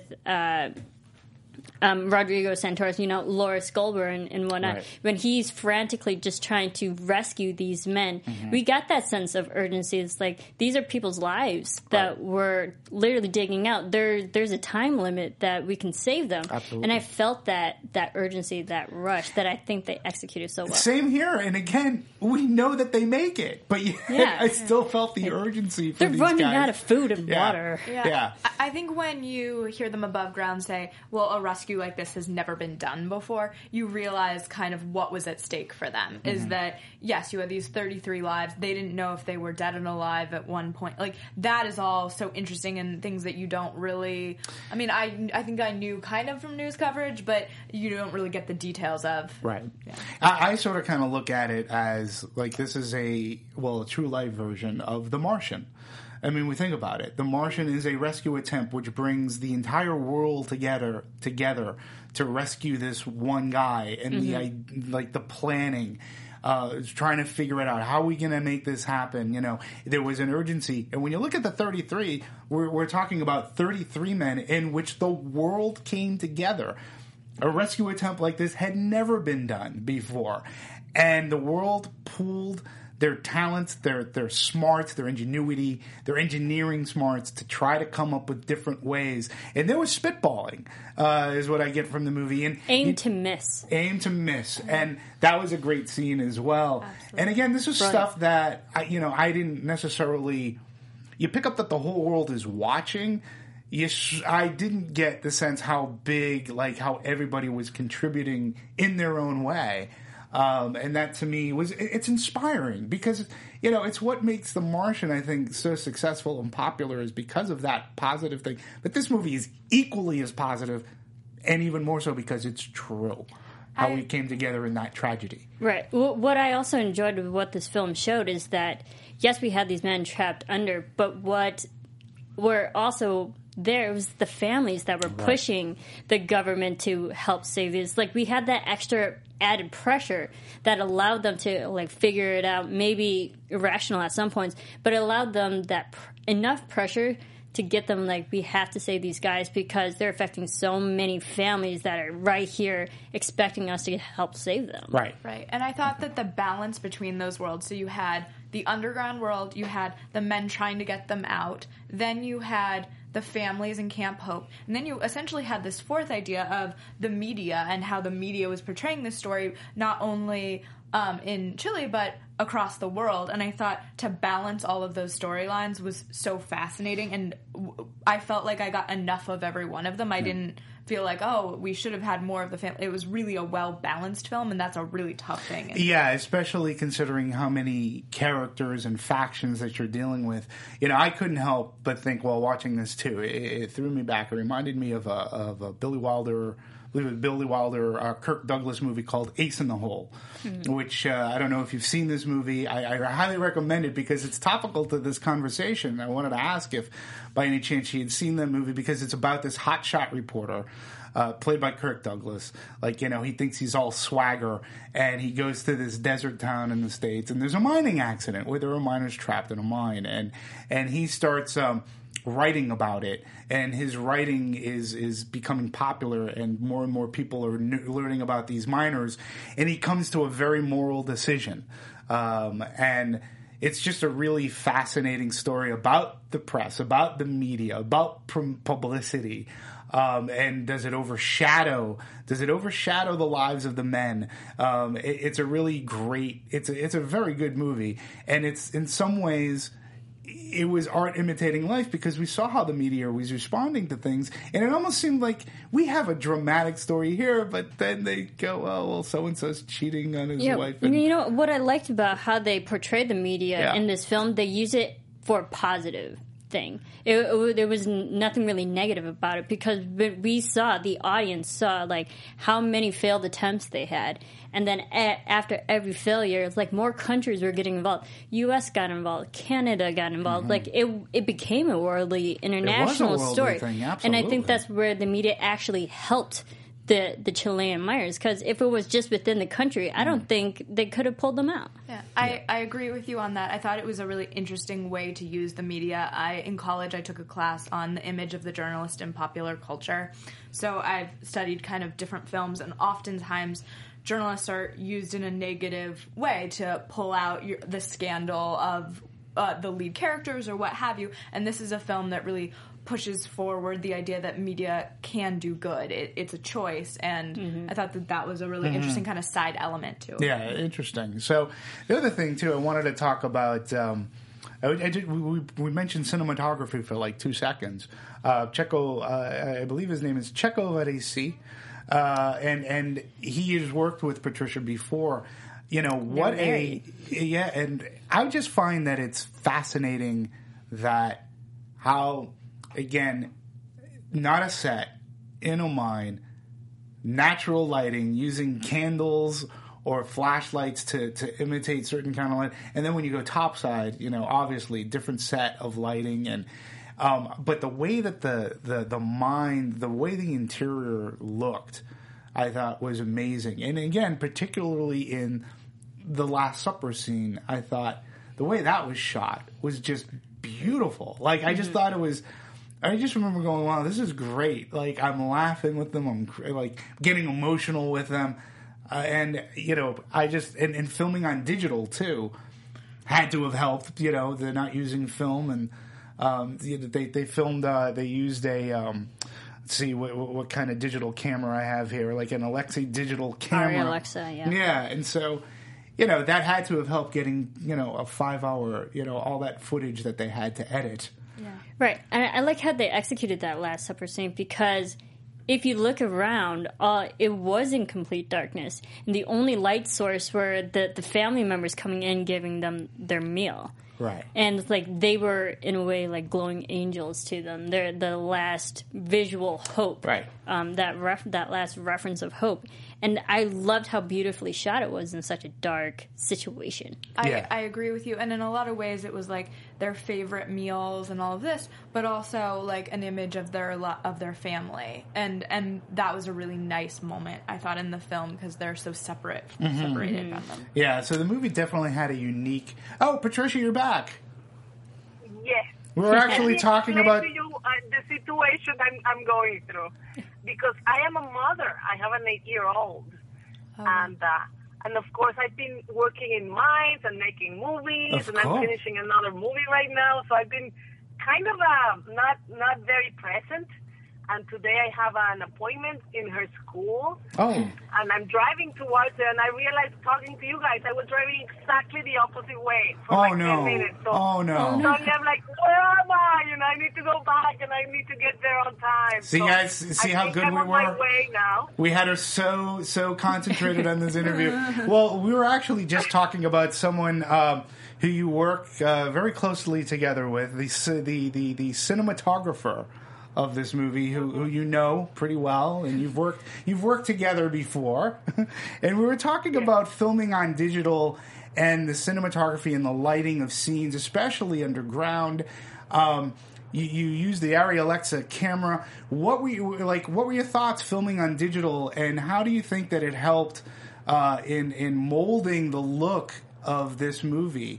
Rodrigo Santoro, Laura Skolber and whatnot, when he's frantically just trying to rescue these men, we got that sense of urgency. It's like, these are people's lives that we're literally digging out. There's a time limit that we can save them. Absolutely. And I felt that urgency, that rush, that I think they executed so well. Same here. And again, we know that they make it, but I still felt the urgency for these guys. They're running out of food and water. Yeah. I think when you hear them above ground say, well, a rescue like this has never been done before, you realize kind of what was at stake for them. Is that, yes, you had these 33 lives. They didn't know if they were dead and alive at one point. Like, that is all so interesting, and things that you don't really... I mean, I think I knew kind of from news coverage, but you don't really get the details of. Right. Yeah. I sort of kind of look at it as, like, this is a true life version of The Martian. I mean, we think about it. The Martian is a rescue attempt which brings the entire world together to rescue this one guy, and the planning, trying to figure it out. How are we going to make this happen? There was an urgency. And when you look at the 33, we're talking about 33 men in which the world came together. A rescue attempt like this had never been done before. And the world pooled their talents, their smarts, their ingenuity, their engineering smarts to try to come up with different ways. And there was spitballing, is what I get from the movie. And Aim to miss. And that was a great scene as well. Absolutely. And again, this was stuff that, I didn't necessarily... You pick up that the whole world is watching. I didn't get the sense how big, like how everybody was contributing in their own way. And that to me it's inspiring, because, it's what makes The Martian, I think, so successful and popular, is because of that positive thing. But this movie is equally as positive, and even more so because it's true. How we came together in that tragedy. Right. What I also enjoyed with what this film showed is that, yes, we had these men trapped under, but what were also... There was the families that were pushing the government to help save this. Like, we had that extra added pressure that allowed them to, like, figure it out, maybe irrational at some points, but it allowed them that enough pressure to get them, like, we have to save these guys because they're affecting so many families that are right here expecting us to help save them. Right. And I thought that the balance between those worlds, so you had the underground world, you had the men trying to get them out, then you had the families in Camp Hope, and then you essentially had this fourth idea of the media and how the media was portraying this story, not only in Chile, but across the world. And I thought to balance all of those storylines was so fascinating, and I felt like I got enough of every one of them. I didn't feel like, oh, we should have had more of the family. It was really a well-balanced film, and that's a really tough thing. Yeah, especially considering how many characters and factions that you're dealing with. You know, I couldn't help but think while watching this, too, it threw me back. It reminded me of a Billy Wilder, Kirk Douglas movie called Ace in the Hole, which I don't know if you've seen this movie. I highly recommend it because it's topical to this conversation. I wanted to ask if, by any chance, she had seen that movie because it's about this hotshot reporter played by Kirk Douglas. Like, you know, he thinks he's all swagger, and he goes to this desert town in the States, and there's a mining accident where there are miners trapped in a mine, and he starts writing about it, and his writing is becoming popular, and more people are learning about these miners, and he comes to a very moral decision, and it's just a really fascinating story about the press, about the media, about publicity. And does it overshadow the lives of the men? It's a really great, it's a very good movie, and it's in some ways, it was art imitating life because we saw how the media was responding to things, and it almost seemed like we have a dramatic story here, but then they go, oh, well, so-and-so's cheating on his wife. And, you know, what I liked about how they portrayed the media in this film, they use it for a positive thing. There was nothing really negative about it because the audience saw like how many failed attempts they had, and then after every failure, it's like more countries were getting involved. U.S. got involved, Canada got involved. Like it became a worldly international story, and I think that's where the media actually helped the Chilean miners, because if it was just within the country, I don't think they could have pulled them out. Yeah, I agree with you on that. I thought it was a really interesting way to use the media. In college, I took a class on the image of the journalist in popular culture. So I've studied kind of different films, and oftentimes journalists are used in a negative way to pull out the scandal of the lead characters or what have you. And this is a film that really pushes forward the idea that media can do good. It's a choice, and I thought that was a really interesting kind of side element to it. Yeah, interesting. So the other thing, too, I wanted to talk about, we mentioned cinematography for like 2 seconds. I believe his name is Checo Varese, and he has worked with Patricia before. You know, and I just find that it's fascinating that how, again, not a set, in a mine, natural lighting, using candles or flashlights to imitate certain kind of light. And then when you go topside, you know, obviously different set of lighting. And but the way that the mine, the way the interior looked, I thought was amazing. And again, particularly in the Last Supper scene, I thought the way that was shot was just beautiful. Like, I just thought it was... I just remember going, wow, this is great. Like, I'm laughing with them. I'm, like, getting emotional with them. And, you know, and filming on digital, too, had to have helped. You know, they're not using film. And they filmed, they used a... let's see what kind of digital camera I have here. Like an Alexa digital camera. Our Alexa, yeah. Yeah, and so... You know, that had to have helped getting, you know, a 5-hour, you know, all that footage that they had to edit. Yeah. Right. And I like how they executed that Last Supper scene, because if you look around, it was in complete darkness. And the only light source were the family members coming in, giving them their meal. Right. And it's like they were, in a way, like glowing angels to them. They're the last visual hope. Right. That last reference of hope. And I loved how beautifully shot it was in such a dark situation. I agree with you. And in a lot of ways, it was like their favorite meals and all of this, but also like an image of their family. And that was a really nice moment, I thought, in the film, because they're so separated from them. Yeah, so the movie definitely had a unique... Oh, Patricia, you're back. Yes. We're actually talking about... To you, the situation I'm going through. Because I am a mother. I have an 8-year-old. Oh. And of course, I've been working in mines and making movies, and I'm finishing another movie right now. So I've been kind of not very present and today I have an appointment in her school. Oh. And I'm driving towards it, and I realized talking to you guys, I was driving exactly the opposite way for 10 minutes. So no. Suddenly I'm like, where am I? I need to go back, and I need to get there on time. See, so guys, see how good I'm we on were? my way now. We had her so concentrated on this interview. Well, we were actually just talking about someone who you work very closely together with, the cinematographer of this movie, who you know pretty well, and you've worked together before. And we were talking about filming on digital and the cinematography and the lighting of scenes, especially underground. You use the Arri Alexa camera. What were your thoughts filming on digital, and how do you think that it helped in molding the look of this movie?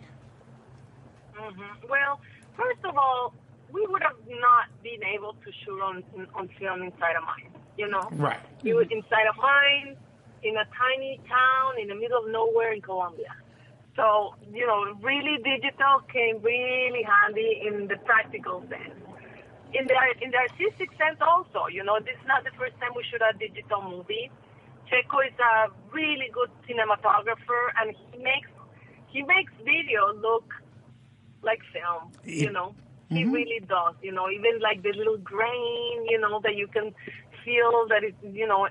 Mm-hmm. Well, first of all, we would have not been able to shoot on film inside a mine, Right. You were inside a mine, in a tiny town, in the middle of nowhere in Colombia. So, really digital came really handy in the practical sense. In the artistic sense also, this is not the first time we shoot a digital movie. Checo is a really good cinematographer, and he makes video look like film, He really does, even like the little grain, that you can feel that it's,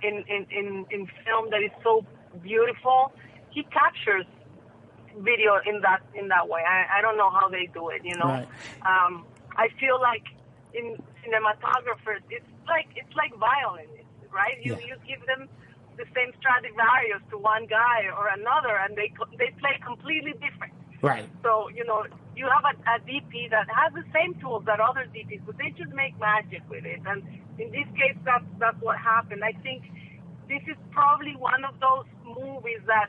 in film that is so beautiful. He captures video in that way. I don't know how they do it, Right. I feel like in cinematographers, it's like violinists, right? You give them the same Stradivarius to one guy or another, and they play completely different. Right. So, you have a DP that has the same tools that other DPs, but they just make magic with it. And in this case, that's what happened. I think this is probably one of those movies that,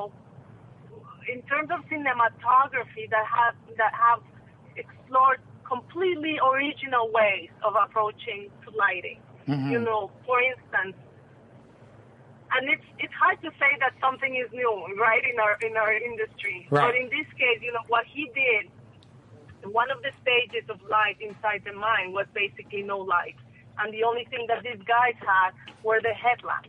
in terms of cinematography, that have explored completely original ways of approaching to lighting. Mm-hmm. For instance, and it's hard to say that something is new, right, in our industry. Right. But in this case, what he did, one of the stages of light inside the mine was basically no light, and the only thing that these guys had were the headlamps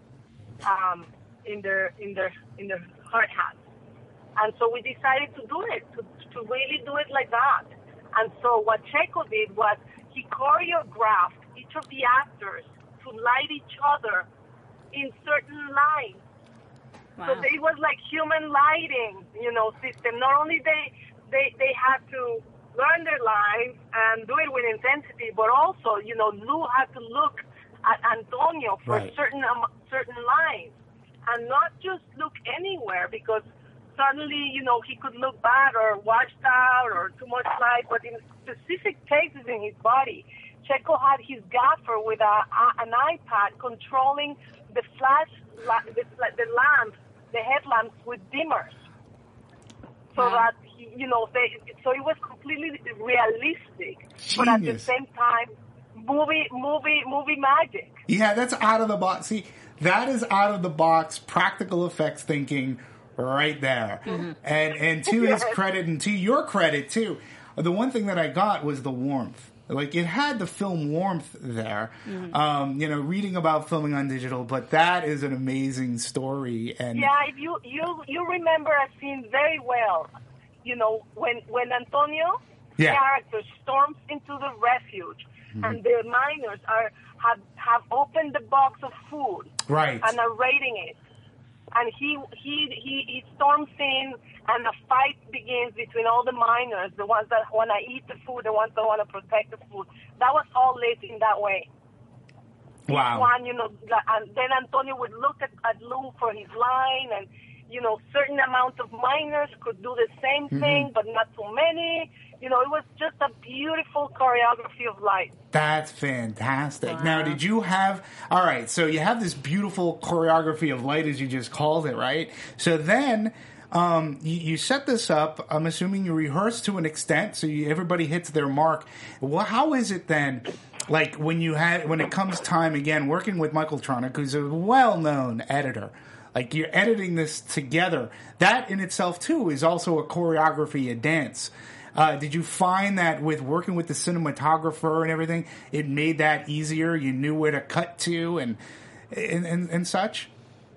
in their hard hats. And so we decided to do it, to really do it like that. And so what Checo did was he choreographed each of the actors to light each other in certain lines. Wow. So it was like human lighting, system. Not only they had to learn their lines and do it with intensity, but also, Lou had to look at Antonio for certain lines, and not just look anywhere, because suddenly, he could look bad or washed out or too much light, but in specific places in his body. Checo had his gaffer with an iPad controlling the the lamps, the headlamps with dimmers, so that so it was completely realistic, but at the same time, movie magic. Yeah, that's out of the box. See, that is out of the box practical effects thinking right there. Mm-hmm. And to his credit, and to your credit too, the one thing that I got was the warmth. Like, it had the film warmth there, reading about filming on digital, but that is an amazing story. And if you remember a scene very well, when Antonio, character, storms into the refuge, and the miners have opened the box of food, right, and are raiding it, and he storms in, and a fight begins between all the miners, the ones that want to eat the food, the ones that want to protect the food. That was all lit in that way. Wow. Each one, and then Antonio would look at Lou for his line, and, certain amount of miners could do the same thing, but not too many. It was just a beautiful choreography of light. That's fantastic. Wow. Now, did you have... All right, so you have this beautiful choreography of light, as you just called it, right? So then... you set this up. I'm assuming you rehearse to an extent, so everybody hits their mark. Well, how is it then, like when it comes time again working with Michael Tronick, who's a well-known editor? Like, you're editing this together. That in itself too is also a choreography, a dance. Did you find that with working with the cinematographer and everything, it made that easier? You knew where to cut to and such?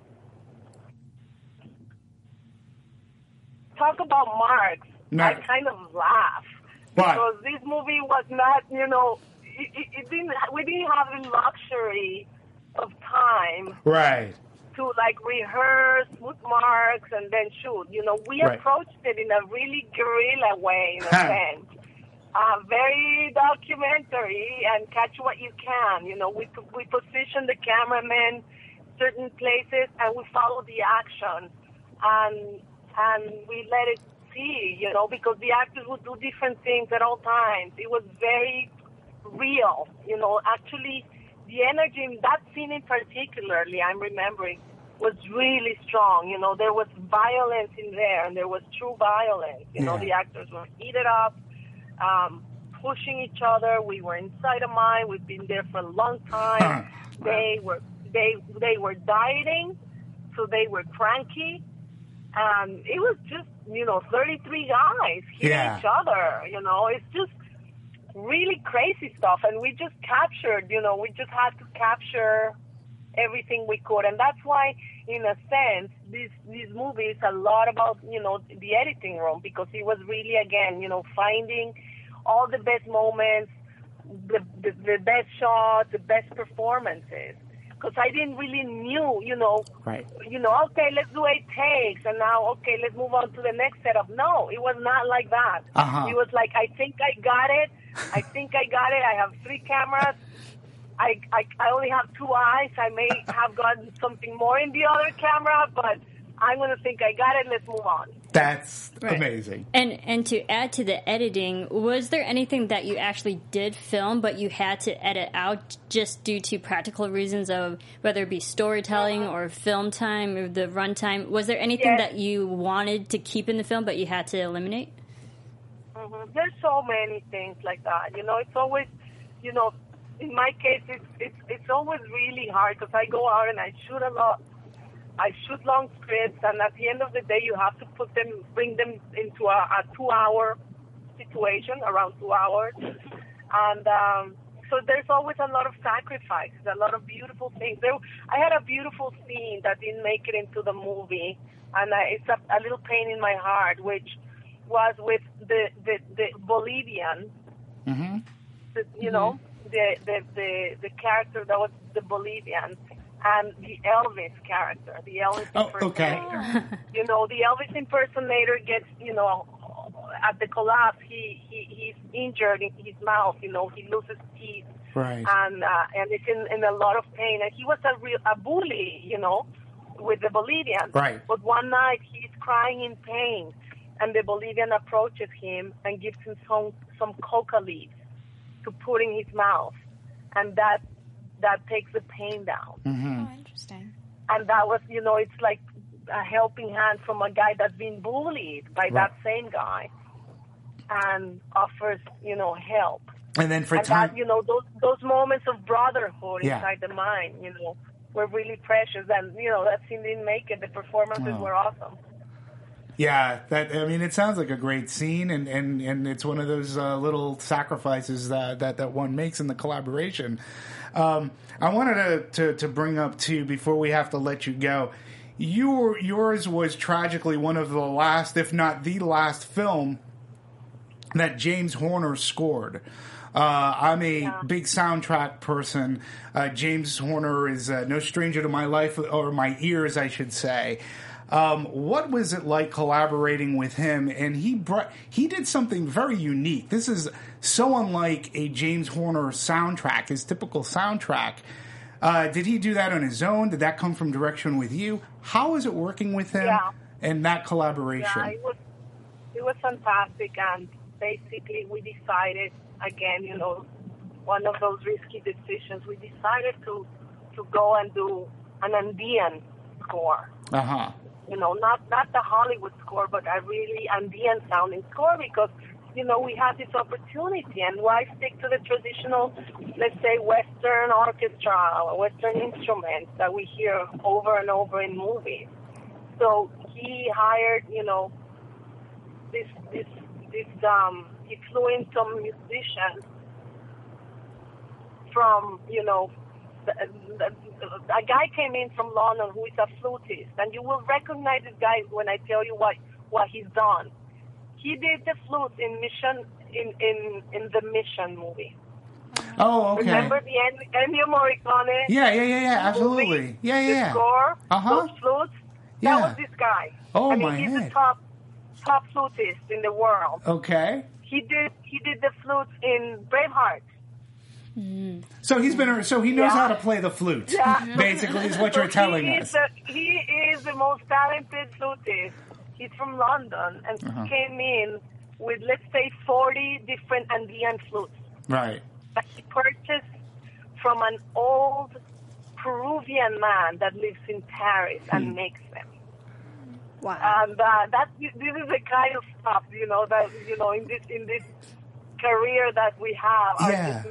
Talk about marks. I kind of laugh. Because this movie was not, it didn't. We didn't have the luxury of time, right, to rehearse, put marks, and then shoot. We approached it in a really guerrilla way, in a sense. Very documentary and catch what you can. We position the cameraman certain places and we follow the action, and we let it see, because the actors would do different things at all times. It was very real, actually the energy in that scene in particularly, I'm remembering, was really strong. There was violence in there, and there was true violence. The actors were heated up, pushing each other. We were inside a mine. We've been there for a long time. They were dieting, so they were cranky. It was just, 33 guys hitting each other. It's just really crazy stuff. And we just captured, we just had to capture everything we could. And that's why, in a sense, this movie is a lot about, the editing room, because it was really, again, finding all the best moments, the best shots, the best performances. Because I didn't really knew, okay, let's do 8 takes, and now, okay, let's move on to the next setup. No, it was not like that. It was like, I think I got it. I have 3 cameras. I only have 2 eyes. I may have gotten something more in the other camera, but I'm going to think I got it. Let's move on. That's amazing. And to add to the editing, was there anything that you actually did film but you had to edit out just due to practical reasons of whether it be storytelling or film time or the runtime? Was there anything that you wanted to keep in the film but you had to eliminate? There's so many things like that. It's always, in my case, it's always really hard because I go out and I shoot a lot. I shoot long scripts, and at the end of the day, you have to bring them into a 2-hour situation, around 2 hours. And so there's always a lot of sacrifices, a lot of beautiful things. I had a beautiful scene that didn't make it into the movie, and it's a little pain in my heart, which was with the Bolivian, the character that was the Bolivian. And the Elvis character, the Elvis impersonator. The Elvis impersonator gets, at the collapse, he's injured in his mouth. He loses teeth, right? And it's in a lot of pain. And he was a bully, with the Bolivian. Right. But one night he's crying in pain, and the Bolivian approaches him and gives him some coca leaves to put in his mouth, and that takes the pain down. Oh, interesting. And that was, it's like a helping hand from a guy that's been bullied by that same guy, and offers, help. And then that, those moments of brotherhood inside the mine, were really precious. And, that scene didn't make it. The performances were awesome. Yeah, it sounds like a great scene, and it's one of those little sacrifices that one makes in the collaboration. I wanted to bring up, too, before we have to let you go, yours was tragically one of the last, if not the last film that James Horner scored. I'm a big soundtrack person. James Horner is no stranger to my life, or my ears, I should say. What was it like collaborating with him? And he did something very unique. This is so unlike a James Horner soundtrack, his typical soundtrack. Did he do that on his own? Did that come from direction with you? How is it working with him and that collaboration? Yeah, it was fantastic. And basically we decided, again, one of those risky decisions, we decided to go and do an Andean score. Not the Hollywood score, but a really Andean sounding score, because, we had this opportunity, and why stick to the traditional, let's say, Western orchestra or Western instruments that we hear over and over in movies? So he hired, this he flew in some musicians from, a guy came in from London who is a flutist, and you will recognize this guy when I tell you what he's done. He did the flute in Mission in the Mission movie. Oh, okay. Remember the Ennio Morricone? Yeah, absolutely. Movie? Yeah. The score, those flutes. That was this guy. Oh, he's the top flutist in the world. Okay. He did the flutes in Braveheart. So he knows how to play the flute. Yeah. Basically, is what you're telling us. He is the most talented flutist. He's from London, and he came in with, let's say, 40 different Andean flutes. Right. That he purchased from an old Peruvian man that lives in Paris and makes them. Wow. And this is the kind of stuff, that in this career that we have. Yeah.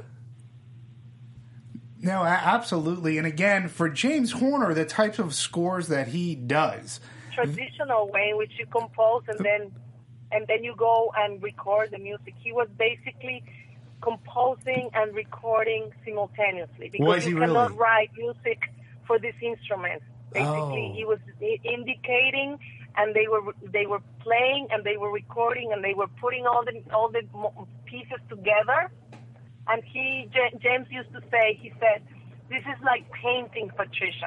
No, absolutely. And again, for James Horner, the types of scores that he does, traditional way in which you compose and then you go and record the music. He was basically composing and recording simultaneously because you cannot write music for these instruments. Basically, he was indicating, and they were playing, and they were recording, and they were putting all the pieces together. And James used to say, he said, "This is like painting, Patricia."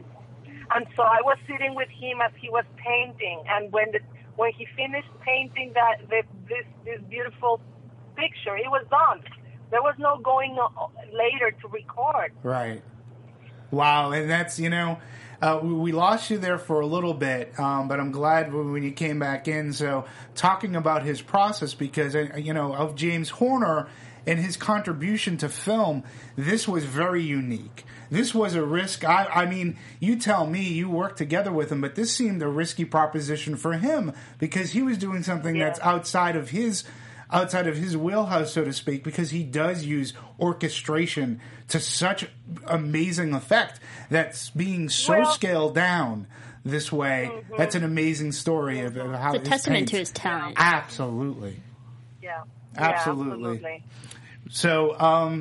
And so I was sitting with him as he was painting, and when he finished painting this beautiful picture, it was done. There was no going later to record. Right. Wow, and that's, we lost you there for a little bit, but I'm glad when you came back in. So talking about his process, because, of James Horner and his contribution to film, this was very unique. This was a risk. I mean, you tell me, you worked together with him, but this seemed a risky proposition for him because he was doing something that's outside of his wheelhouse, so to speak, because he does use orchestration to such amazing effect that's being so scaled down this way. Mm-hmm. That's an amazing story of how it's a testament to his talent. Absolutely. Yeah. Absolutely. So,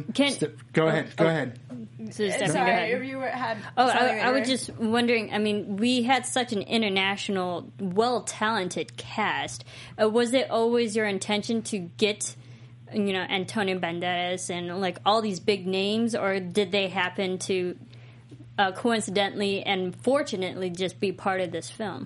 go ahead. Sorry, if you had. I was just wondering. I mean, we had such an international, well-talented cast. Was it always your intention to get, Antonio Banderas and like all these big names, or did they happen to coincidentally and fortunately just be part of this film?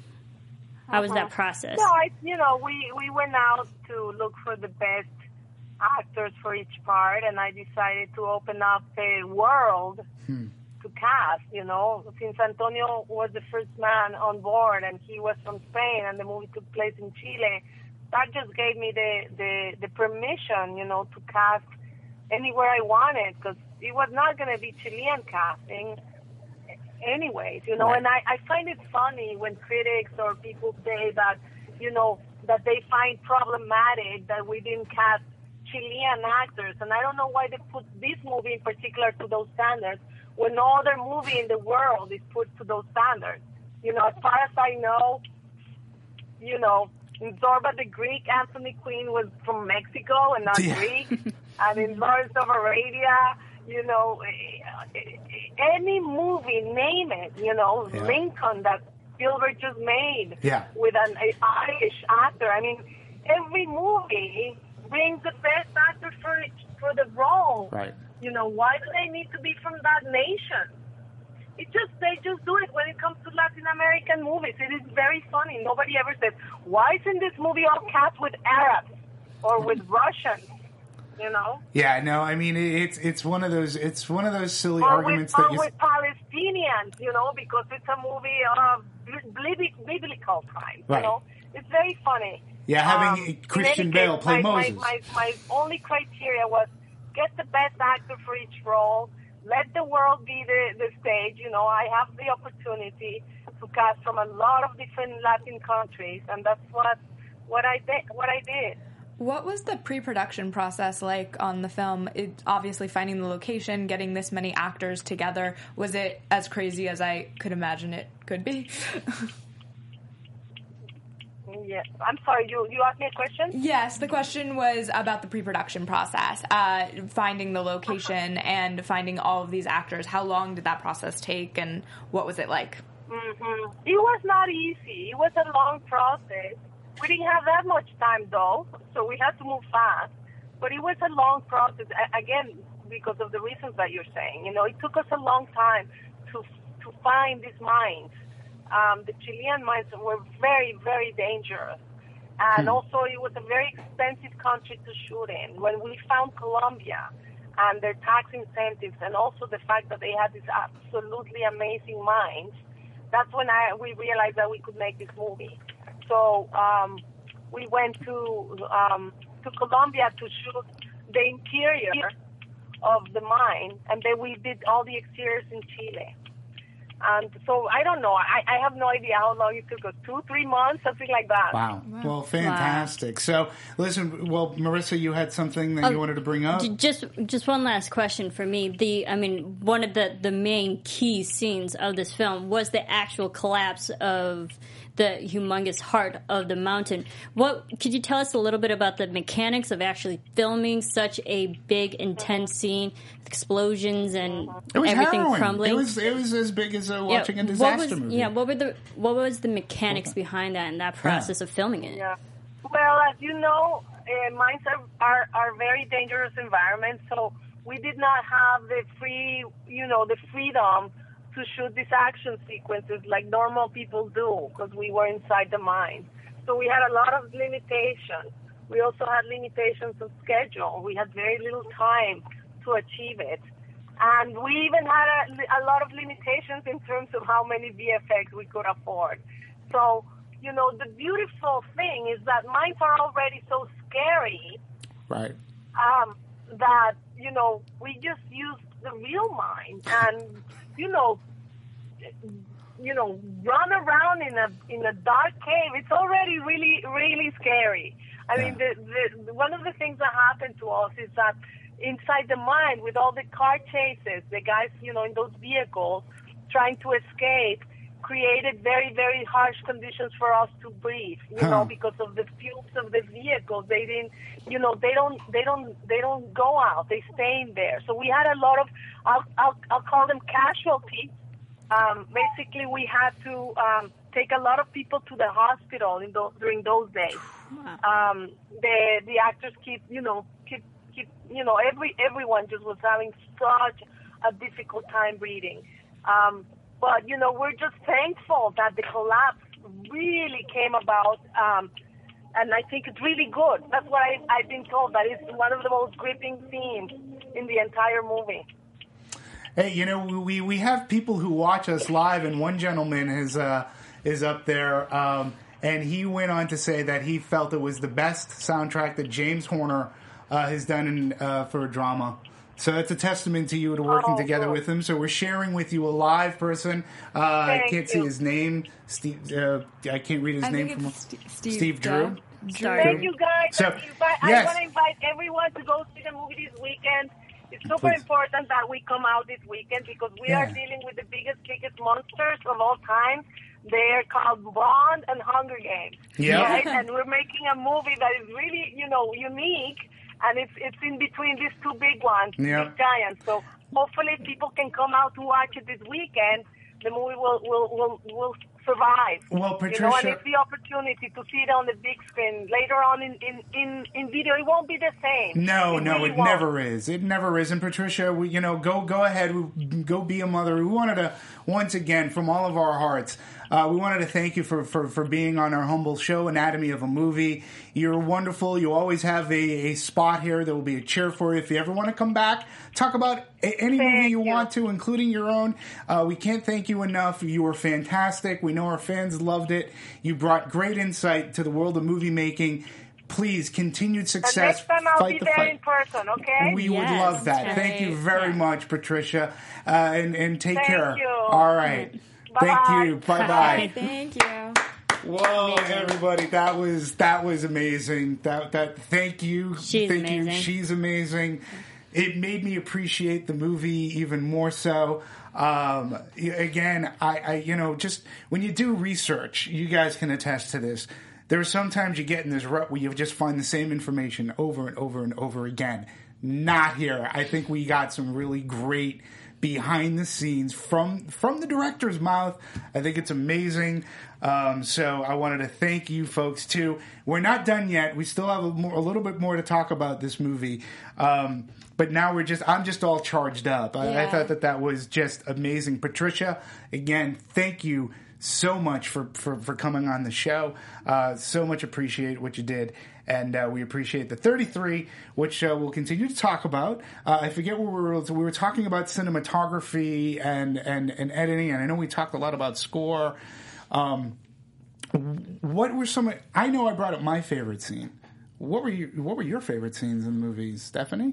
How was that process? No, we went out to look for the best actors for each part, and I decided to open up the world to cast, since Antonio was the first man on board and he was from Spain and the movie took place in Chile. That just gave me the permission, to cast anywhere I wanted, because it was not going to be Chilean casting anyways, right. And I find it funny when critics or people say that, that they find problematic that we didn't cast Chilean actors, and I don't know why they put this movie in particular to those standards when no other movie in the world is put to those standards. As far as I know, in Zorba the Greek, Anthony Quinn was from Mexico and not Greek, and in Lawrence of Arabia, any movie, name it, Lincoln that Spielberg just made with an Irish actor. I mean, every movie brings the best actor for the role. Right. Why do they need to be from that nation? They just do it when it comes to Latin American movies. It is very funny. Nobody ever says, why isn't this movie all cast with Arabs or with Russians? Yeah, no, I mean it's one of those silly or arguments with Palestinians, because it's a movie of biblical times. Right. It's very funny. Yeah, having Christian Bale play Moses. My only criteria was get the best actor for each role. Let the world be the stage. I have the opportunity to cast from a lot of different Latin countries, and that's what I did. What was the pre-production process like on the film? Obviously, finding the location, getting this many actors together, was it as crazy as I could imagine it could be? Yeah, I'm sorry. You asked me a question? Yes, the question was about the pre-production process, finding the location and finding all of these actors. How long did that process take, and what was it like? Mm-hmm. It was not easy. It was a long process. We didn't have that much time, though, so we had to move fast. But it was a long process, again, because of the reasons that you're saying. It took us a long time to find these mines. The Chilean mines were very, very dangerous. And also, it was a very expensive country to shoot in. When we found Colombia and their tax incentives, and also the fact that they had these absolutely amazing mines, that's when we realized that we could make this movie. So we went to Colombia to shoot the interior of the mine, and then we did all the exteriors in Chile. And so I don't know. I have no idea how long it took us. 2-3 months, something like that. Wow. Well, fantastic. Wow. So, listen. Well, Marissa, you had something that you wanted to bring up. Just one last question for me. One of the main key scenes of this film was the actual collapse of the humongous heart of the mountain. Could you tell us a little bit about the mechanics of actually filming such a big, intense scene, explosions and everything harrowing. Crumbling? It was as big as watching a disaster movie. Yeah, what was the mechanics behind that and that process of filming it? Yeah. Well, as you know, mines are very dangerous environments, so we did not have the freedom to shoot these action sequences like normal people do, because we were inside the mine. So we had a lot of limitations. We also had limitations of schedule. We had very little time to achieve it. And we even had a lot of limitations in terms of how many VFX we could afford. So, the beautiful thing is that mines are already so scary. Right. That, we just used the real mine and, run around in a dark cave. It's already really, really scary. I mean, the one of the things that happened to us is that inside the mine, with all the car chases, the guys, in those vehicles trying to escape, created very, very harsh conditions for us to breathe. Because of the fumes of the vehicles, they didn't, they don't go out. They stay in there. So we had a lot of, I'll call them casualties. Basically, we had to take a lot of people to the hospital during those days. Wow. The actors everyone just was having such a difficult time breathing. But, we're just thankful that the collapse really came about, and I think it's really good. That's what I've been told, that it's one of the most gripping scenes in the entire movie. Hey, we have people who watch us live, and one gentleman is up there, and he went on to say that he felt it was the best soundtrack that James Horner has done for a drama. So it's a testament to you to working together with him. So we're sharing with you a live person. I can't see his name. Steve. I can't read his name from Steve Drew. Thank you, guys. So, I want to invite everyone to go see the movie this weekend. It's super important that we come out this weekend because we are dealing with the biggest monsters of all time. They're called Bond and Hunger Games. Yeah. Right? And we're making a movie that is really, unique, and it's in between these two big ones, these giants. So hopefully people can come out to watch it this weekend. The movie will survive. Well, Patricia, and it's the opportunity to see it on the big screen. Later on in video, it won't be the same. No, it never is. It never is. And Patricia, go ahead, go be a mother. We wanted to, once again, from all of our hearts, we wanted to thank you for being on our humble show, Anatomy of a Movie. You're wonderful. You always have a spot here. There will be a chair for you if you ever want to come back. Talk about any movie you want to, including your own. We can't thank you enough. You were fantastic. We know our fans loved it. You brought great insight to the world of movie making. Please, continued success. And next time I'll be there in person, okay? We would love that. Right. Thank you very much, Patricia. And take care. Thank you. All right. Bye-bye. Thank you. Bye-bye. Thank you. Whoa, everybody, that was amazing. Thank you. She's amazing. She's amazing. It made me appreciate the movie even more so. Again, I just when you do research, you guys can attest to this. there are sometimes you get in this rut where you just find the same information over and over and over again. Not here. I think we got some really great behind the scenes from the director's mouth. I think it's amazing. So I wanted to thank you folks too. We're not done yet. We still have a little bit more to talk about this movie. But now I'm just all charged up. I thought that was just amazing. Patricia, again, thank you so much for coming on the show. So much appreciate what you did. And we appreciate the 33, which we'll continue to talk about. I forget what we were talking about cinematography and editing, and I know we talked a lot about score. What were some? I know I brought up my favorite scene. What were your favorite scenes in the movie, Stephanie?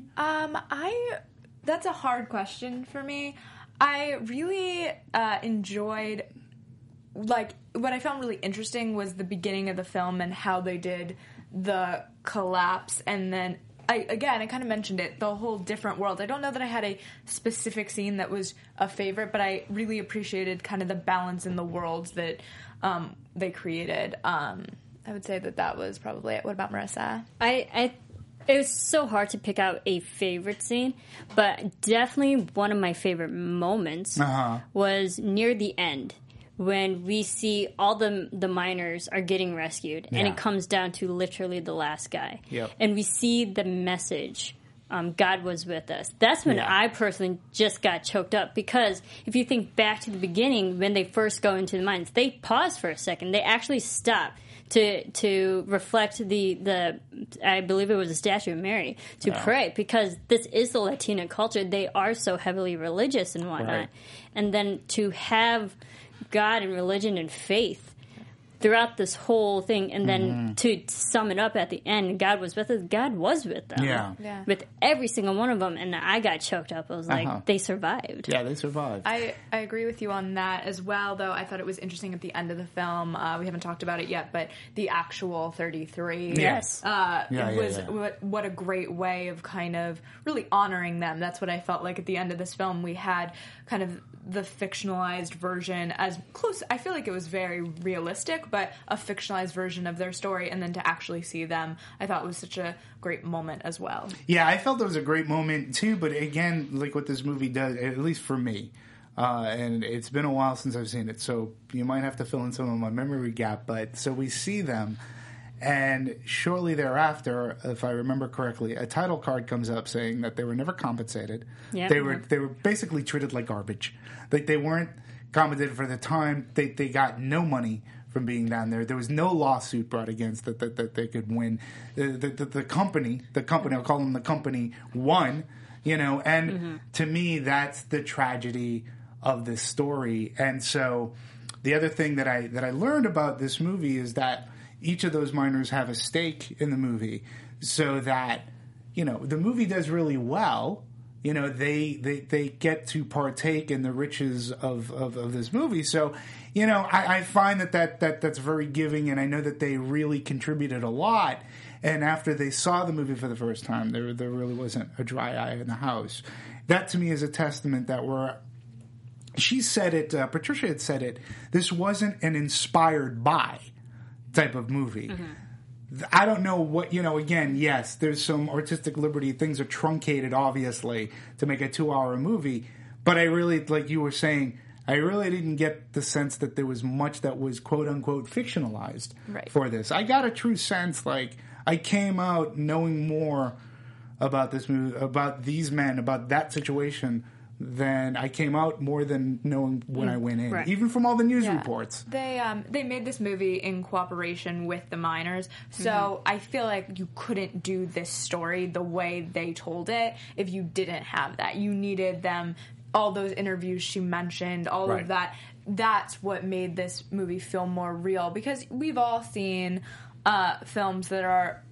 That's a hard question for me. I really enjoyed, like, what I found really interesting was the beginning of the film and how they did the collapse, and then I kind of mentioned it, the whole different world. I don't know that I had a specific scene that was a favorite, but I really appreciated kind of the balance in the worlds that they created. I would say that was probably it. What about Marissa? It was so hard to pick out a favorite scene, but definitely one of my favorite moments was near the end, when we see all the miners are getting rescued, and it comes down to literally the last guy. Yep. And we see the message, God was with us. That's when I personally just got choked up, because if you think back to the beginning, when they first go into the mines, they pause for a second. They actually stop to reflect the I believe it was a statue of Mary, to pray, because this is the Latina culture. They are so heavily religious and whatnot. Right. And then to have God and religion and faith throughout this whole thing, and then to sum it up at the end, God was with us. God was with them, with every single one of them, and I got choked up. I was like, they survived. Yeah, they survived. I agree with you on that as well, though. I thought it was interesting at the end of the film. We haven't talked about it yet, but the actual 33. Yes. What a great way of kind of really honoring them. That's what I felt like at the end of this film. We had kind of the fictionalized version, as close, I feel like it was very realistic, but a fictionalized version of their story, and then to actually see them, I thought was such a great moment as well. Yeah, I felt it was a great moment too, but again, like what this movie does, at least for me, and it's been a while since I've seen it, so you might have to fill in some of my memory gap, but so we see them, and shortly thereafter, if I remember correctly, a title card comes up saying that they were never compensated. Yep. They were basically treated like garbage. Like, they weren't compensated for the time. They got no money from being down there. There was no lawsuit brought against that they could win. The company, I'll call them the company, won. And to me, that's the tragedy of this story. And so, the other thing that I learned about this movie is that each of those miners have a stake in the movie, so that, the movie does really well. They get to partake in the riches of this movie. So, I find that's very giving, and I know that they really contributed a lot. And after they saw the movie for the first time, there really wasn't a dry eye in the house. That to me is a testament that she said it, Patricia had said it, this wasn't an inspired by type of movie. I don't know what, again, yes, there's some artistic liberty. Things are truncated, obviously, to make a 2-hour movie. But I really, like you were saying, I really didn't get the sense that there was much that was quote-unquote fictionalized for this. I got a true sense, like, I came out knowing more about this movie, about these men, about that situation, than I came out more than knowing when I went in, even from all the news reports. They made this movie in cooperation with the miners, so I feel like you couldn't do this story the way they told it if you didn't have that. You needed them, all those interviews she mentioned, all of that. That's what made this movie feel more real, because we've all seen films that are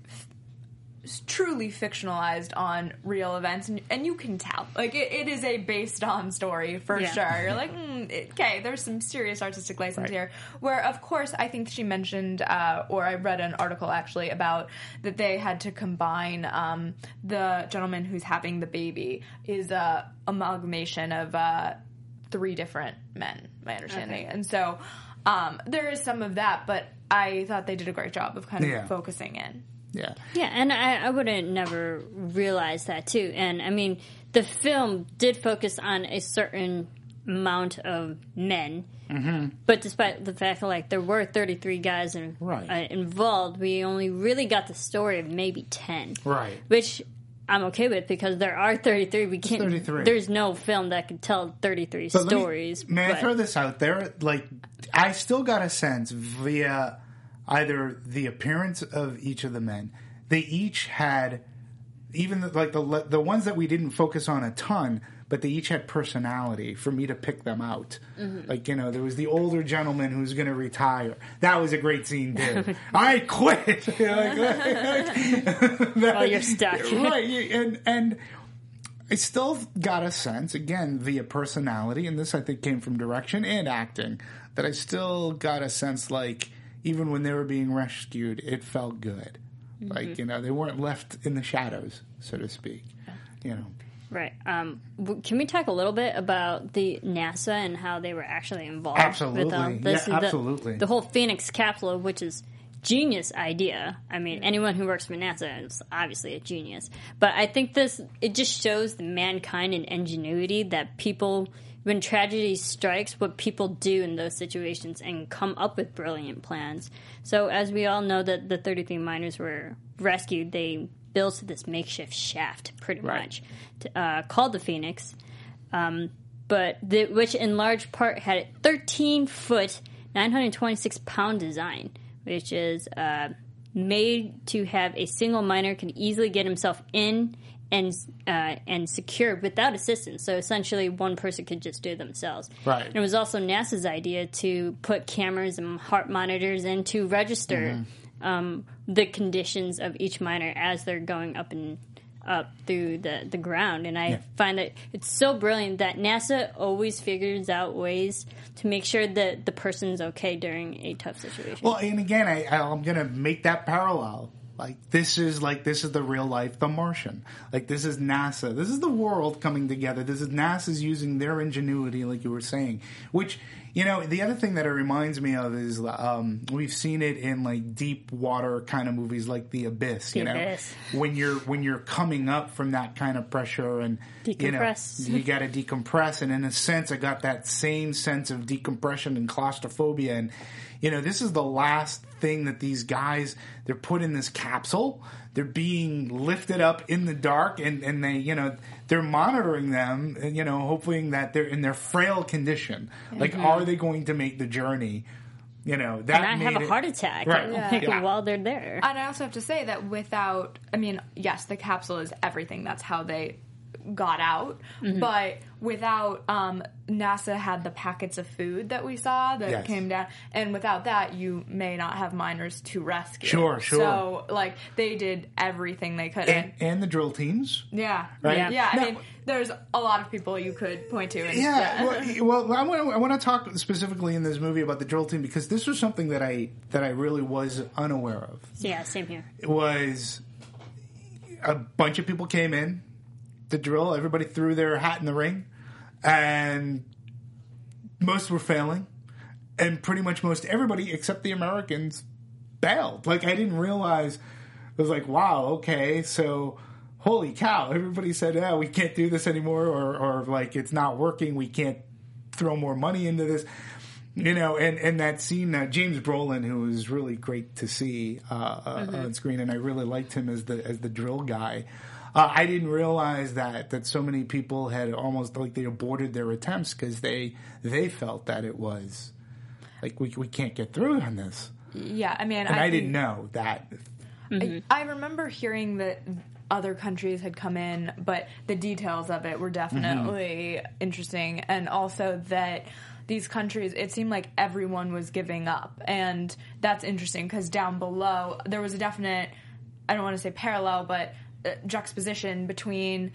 truly fictionalized on real events, and you can tell, like, it is a based on story for sure. You're like, okay, there's some serious artistic license here, where of course I think she mentioned, or I read an article actually about that they had to combine the gentleman who's having the baby is a amalgamation of 3 different men, my understanding. And so There is some of that, but I thought they did a great job of kind of focusing in. Yeah. Yeah, and I would have never realized that, too. And, I mean, the film did focus on a certain amount of men, but despite the fact that, like, there were 33 guys involved, we only really got the story of maybe 10. Right. Which I'm okay with, because there are 33. We can't. 33. There's no film that could tell 33 stories. May I throw this out there? Like, I still got a sense via either the appearance of each of the men, they each had, even the ones that we didn't focus on a ton, but they each had personality for me to pick them out. Like, you know, there was the older gentleman who's going to retire. That was a great scene, too. I quit. Well, you're stuck. Right. And I still got a sense, again, via personality, and this I think came from direction and acting, that I still got a sense, like, even when they were being rescued, it felt good. Like, you know, they weren't left in the shadows, so to speak. You know. Right. Can we talk a little bit about the NASA and how they were actually involved? Absolutely. With, absolutely. The whole Phoenix capsule, which is genius idea. I mean, anyone who works for NASA is obviously a genius. But I think it just shows the mankind and ingenuity that people, when tragedy strikes, what people do in those situations and come up with brilliant plans. So as we all know that the 33 miners were rescued, they built this makeshift shaft, pretty much, called the Phoenix, which in large part had a 13-foot, 926-pound design, which is made to have a single miner can easily get himself in and secured without assistance. So essentially, one person could just do it themselves. Right. And it was also NASA's idea to put cameras and heart monitors in to register the conditions of each miner as they're going up through the ground. And I find that it's so brilliant that NASA always figures out ways to make sure that the person's okay during a tough situation. Well, and again, I'm going to make that parallel. This is the real life The Martian. Like, this is NASA. This is the world coming together. This is NASA's using their ingenuity, like you were saying. Which, you know, the other thing that it reminds me of is we've seen it in, like, deep water kind of movies like The Abyss. You know, Abyss. When you're coming up from that kind of pressure and decompress. You got to decompress. And in a sense, I got that same sense of decompression and claustrophobia. And you know, this is the last thing that these guys, they're put in this capsule. They're being lifted up in the dark, and they, you know, they're monitoring them, you know, hoping that they're in their frail condition. Like, are they going to make the journey? You know, that and I have a heart attack while they're there. And I also have to say that without, I mean, yes, the capsule is everything. That's how they got out. But without NASA had the packets of food that we saw that came down, and without that you may not have miners to rescue. Sure. So like they did everything they could, and the drill teams. Right? I mean, there's a lot of people you could point to. Well, I want to talk specifically in this movie about the drill team, because this was something that I really was unaware of. Yeah, same here. It was a bunch of people came in the drill. Everybody threw their hat in the ring, and most were failing, and pretty much most everybody except the Americans bailed. Like, I didn't realize. I was like, wow, okay, so holy cow, everybody said, yeah, we can't do this anymore, or like, it's not working, we can't throw more money into this. You know, and that scene, James Brolin, who was really great to see on screen, and I really liked him as the drill guy. I didn't realize that so many people had almost like they aborted their attempts because they felt that it was like we can't get through on this. Yeah, I mean, and I didn't know that. I remember hearing that other countries had come in, but the details of it were definitely interesting, and also that these countries, it seemed like everyone was giving up, and that's interesting because down below there was a definite, I don't want to say parallel, but juxtaposition between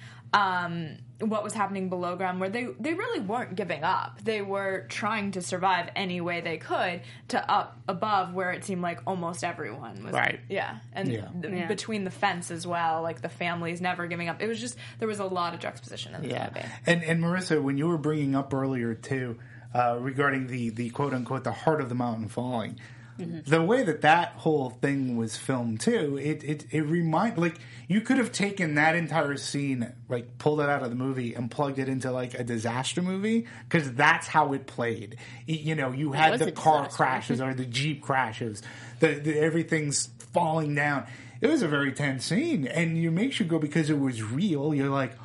what was happening below ground, where they really weren't giving up. They were trying to survive any way they could, to up above where it seemed like almost everyone was. Right. Yeah. And between the fence as well, like the families never giving up. It was just, there was a lot of juxtaposition in the movie. And Marissa, when you were bringing up earlier too, regarding the quote unquote the heart of the mountain falling. Mm-hmm. The way that whole thing was filmed too, it like you could have taken that entire scene, like pulled it out of the movie and plugged it into like a disaster movie, because that's how it played. You had the car crashes or the Jeep crashes, the everything's falling down. It was a very tense scene, and it makes you go, because it was real. You're like,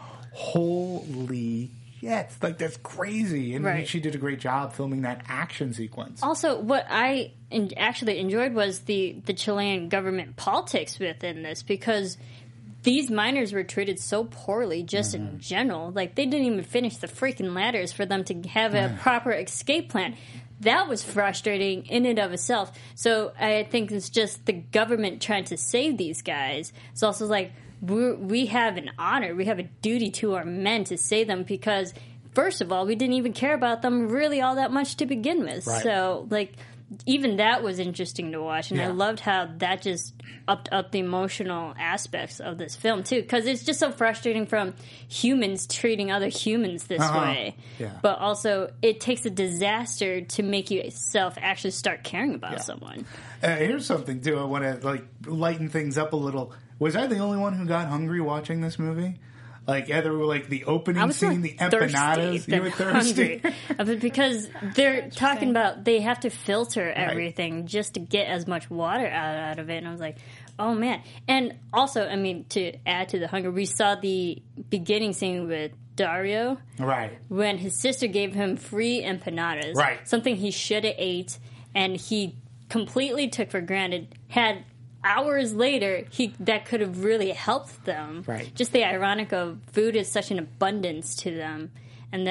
holy. Yeah, it's like, that's crazy. And she did a great job filming that action sequence. Also, what I actually enjoyed was the Chilean government politics within this, because these miners were treated so poorly just in general. Like, they didn't even finish the freaking ladders for them to have a proper escape plan. That was frustrating in and of itself. So I think it's just the government trying to save these guys. It's also like, we have an honor, we have a duty to our men to save them, because first of all, we didn't even care about them really all that much to begin with. Right. So, like, even that was interesting to watch, and I loved how that just upped up the emotional aspects of this film too, because it's just so frustrating from humans treating other humans this way. Yeah. But also, it takes a disaster to make yourself actually start caring about someone. Here's something too. I want to lighten things up a little. Was I the only one who got hungry watching this movie? Like, either the opening scene, the empanadas. You were thirsty? Because they're talking about they have to filter everything just to get as much water out of it. And I was like, oh, man. And also, I mean, to add to the hunger, we saw the beginning scene with Dario. Right. When his sister gave him free empanadas. Right. Something he should have ate, and he completely took for granted. Had hours later, that could have really helped them. Right. Just the ironic of food is such an abundance to them, and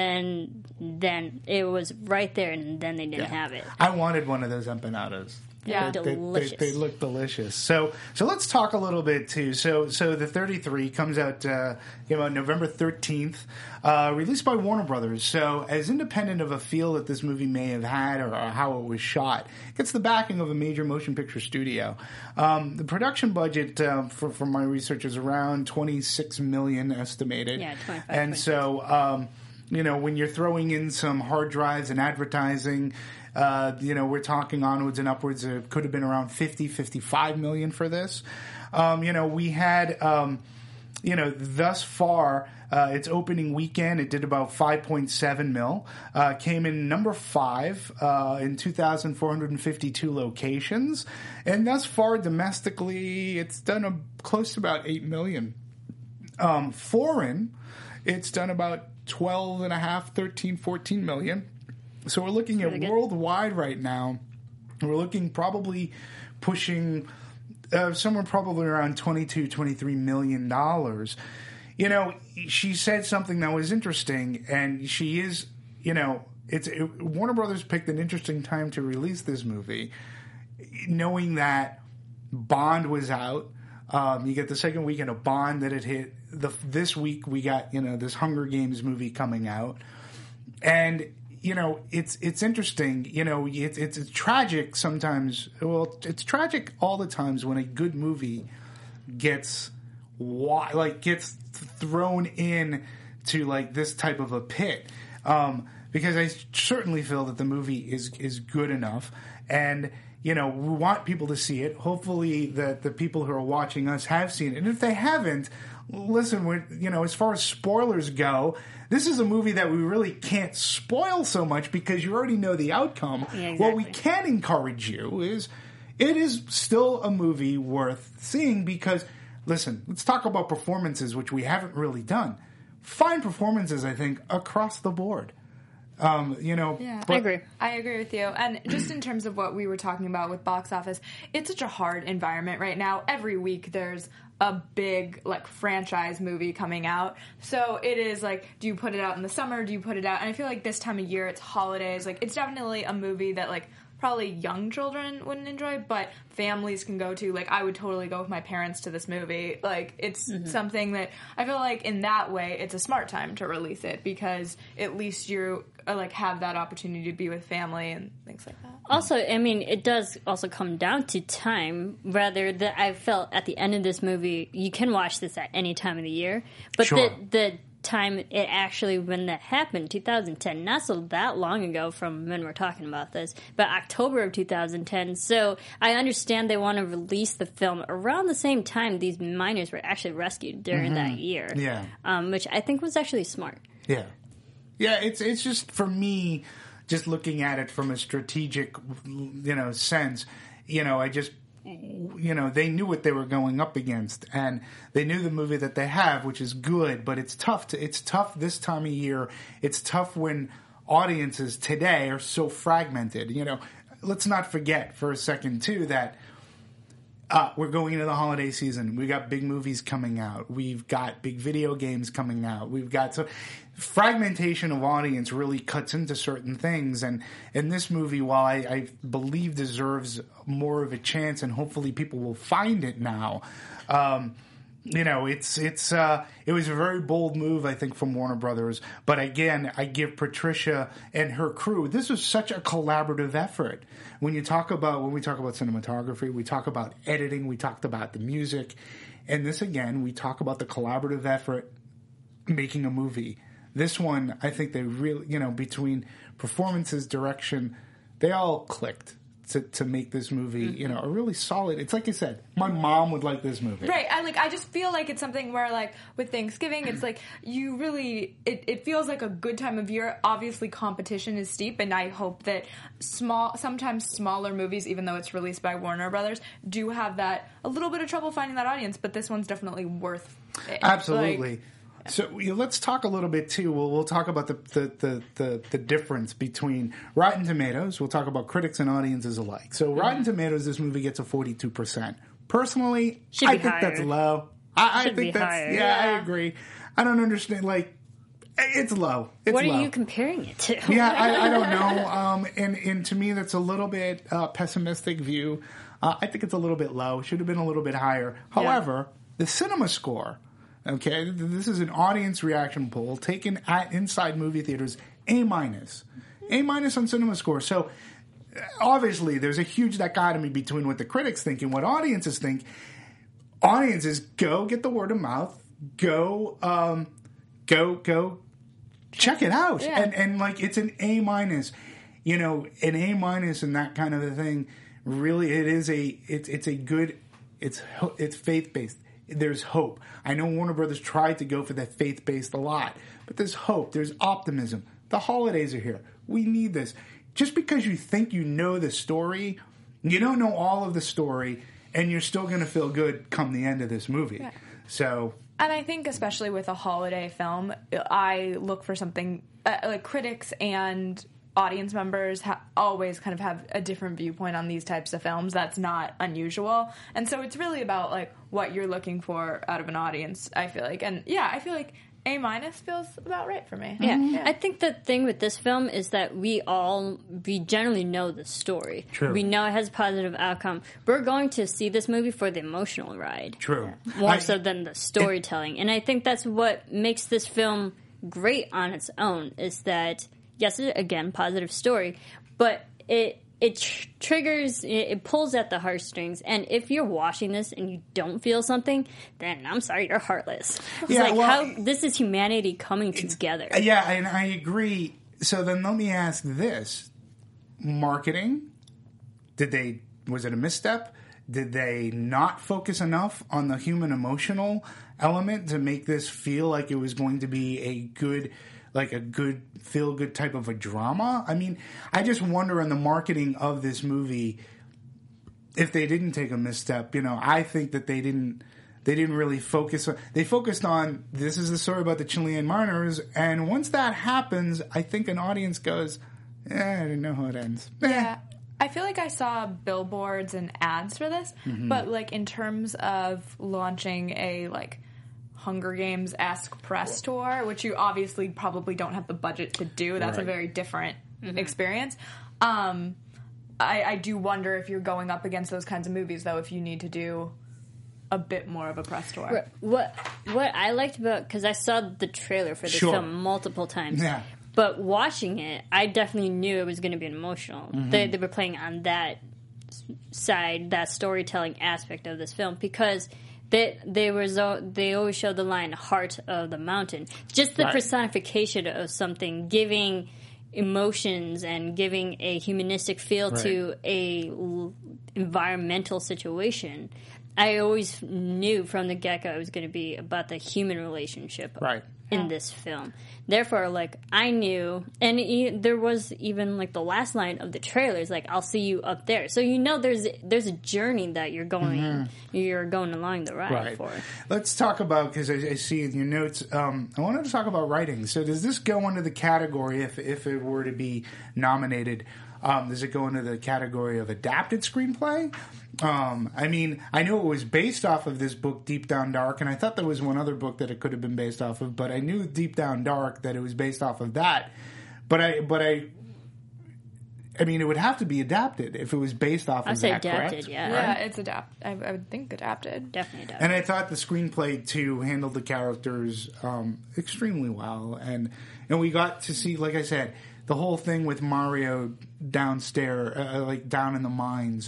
then it was right there, and then they didn't have it. I wanted one of those empanadas. Yeah, delicious. They look delicious. So let's talk a little bit too. So the 33 comes out November 13th, released by Warner Brothers. So as independent of a feel that this movie may have had or how it was shot, it gets the backing of a major motion picture studio. The production budget for my research is around $26 million estimated. Yeah, 25. And 26. So when you're throwing in some hard drives and advertising. We're talking onwards and upwards. It could have been around 55 million for this. We had, thus far, its opening weekend, it did about 5.7 mil. Came in number 5 in 2,452 locations. And thus far, domestically, it's done close to about 8 million. Foreign, it's done about 12.5, 13, 14 million. So we're looking at worldwide right now. We're looking probably pushing somewhere probably around $22-23 million. She said something that was interesting, and she is, Warner Brothers picked an interesting time to release this movie, knowing that Bond was out. You get the second weekend of Bond that it hit. This week we got this Hunger Games movie coming out, and it's interesting. It's tragic sometimes. Well, it's tragic all the times when a good movie gets thrown in to this type of a pit. Because I certainly feel that the movie is good enough, and we want people to see it. Hopefully, that the people who are watching us have seen it, and if they haven't, listen. As far as spoilers go, this is a movie that we really can't spoil so much because you already know the outcome. Yeah, exactly. What we can encourage you is, it is still a movie worth seeing because, listen, let's talk about performances, which we haven't really done. Fine performances, I think, across the board. I agree. I agree with you. And just in terms of what we were talking about with box office, it's such a hard environment right now. Every week there's a big franchise movie coming out. So it is do you put it out in the summer? Do you put it out? And I feel like this time of year, it's holidays. It's definitely a movie that probably young children wouldn't enjoy, but families can go to. I would totally go with my parents to this movie. It's something that I feel in that way, it's a smart time to release it because at least you have that opportunity to be with family and things like that. Also, I mean, it does also come down to time. Rather, that I felt at the end of this movie, you can watch this at any time of the year, but sure. the time it actually, when that happened, 2010, not so that long ago from when we're talking about this, but October of 2010. So I understand they want to release the film around the same time these miners were actually rescued during that year. Yeah. Which I think was actually smart. Yeah. Yeah, it's just, for me, just looking at it from a strategic, sense, I just, they knew what they were going up against, and they knew the movie that they have, which is good, but it's tough this time of year. It's tough when audiences today are so fragmented. Let's not forget for a second too that we're going into the holiday season. We got big movies coming out. We've got big video games coming out. We've got fragmentation of audience really cuts into certain things. And this movie, while I believe deserves more of a chance, and hopefully people will find it now. It was a very bold move, I think, from Warner Brothers. But again, I give Patricia and her crew, this was such a collaborative effort. When we talk about cinematography, we talk about editing, we talked about the music. And this, again, we talk about the collaborative effort making a movie. This one, I think they really, between performances, direction, they all clicked to make this movie, a really solid. It's like I said, my mom would like this movie. Right. I just feel like it's something where, like, with Thanksgiving, it's like you really, it feels like a good time of year. Obviously, competition is steep, and I hope that sometimes smaller movies, even though it's released by Warner Brothers, do have a little bit of trouble finding that audience, but this one's definitely worth it. Absolutely. So let's talk a little bit too. We'll talk about the difference between Rotten Tomatoes. We'll talk about critics and audiences alike. So Rotten Tomatoes, this movie gets a 42%. Personally, I think that's low. I think that's higher. I agree. I don't understand. Like, it's low. What are you comparing it to? Yeah, I don't know. And to me, that's a little bit pessimistic view. I think it's a little bit low. Should have been a little bit higher. However, the cinema score. Okay, this is an audience reaction poll taken at Inside Movie Theaters, A-. A- on Cinema Score. So, obviously, there's a huge dichotomy between what the critics think and what audiences think. Audiences, go get the word of mouth. Go check it out. Yeah. And like, it's an A-. An A- and that kind of a thing, really, it's a good, it's faith-based. There's hope. I know Warner Brothers tried to go for that faith-based a lot, but there's hope. There's optimism. The holidays are here. We need this. Just because you think you know the story, you don't know all of the story, and you're still going to feel good come the end of this movie. Yeah. So, and I think especially with a holiday film, I look for something like critics and audience members always kind of have a different viewpoint on these types of films. That's not unusual. And so it's really about, like, what you're looking for out of an audience, I feel like. And, I feel like A- feels about right for me. Yeah. I think the thing with this film is that we generally know the story. True. We know it has a positive outcome. We're going to see this movie for the emotional ride. True. More so than the storytelling. And I think that's what makes this film great on its own, is that yes, again, positive story, but it triggers, it pulls at the heartstrings. And if you're watching this and you don't feel something, then I'm sorry, you're heartless. It's this is humanity coming together. Yeah, and I agree. So then let me ask this. Marketing, was it a misstep? Did they not focus enough on the human emotional element to make this feel like it was going to be a good feel-good type of a drama? I mean, I just wonder in the marketing of this movie if they didn't take a misstep. I think that they didn't really focus on... They focused on, this is the story about the Chilean miners, and once that happens, I think an audience goes, I didn't know how it ends. Yeah. I feel like I saw billboards and ads for this, but, like, in terms of launching a, like, Hunger Games-esque press tour, which you obviously probably don't have the budget to do. That's a very different experience. I do wonder if you're going up against those kinds of movies, though, if you need to do a bit more of a press tour. What I liked about... Because I saw the trailer for this film multiple times. Yeah. But watching it, I definitely knew it was going to be emotional. They were playing on that side, that storytelling aspect of this film, because they always show the line "heart of the mountain," just the personification of something, giving emotions and giving a humanistic feel to a environmental situation. I always knew from the get-go it was going to be about the human relationship in this film. Therefore, like, I knew, and there was even, like, the last line of the trailers, like, I'll see you up there. So you know there's a journey that you're going along the ride for. Let's talk about, because I see in your notes, I wanted to talk about writing. So does this go into the category, if it were to be nominated, does it go into the category of adapted screenplay? I mean, I knew it was based off of this book, Deep Down Dark, and I thought there was one other book that it could have been based off of, but I knew Deep Down Dark that it was based off of that. But I mean, it would have to be adapted if it was based off of that, adapted, correct? Yeah, it's adapted. I would think adapted. Definitely adapted. And I thought the screenplay, too, handled the characters extremely well. And we got to see, like I said, the whole thing with Mario downstairs, like down in the mines,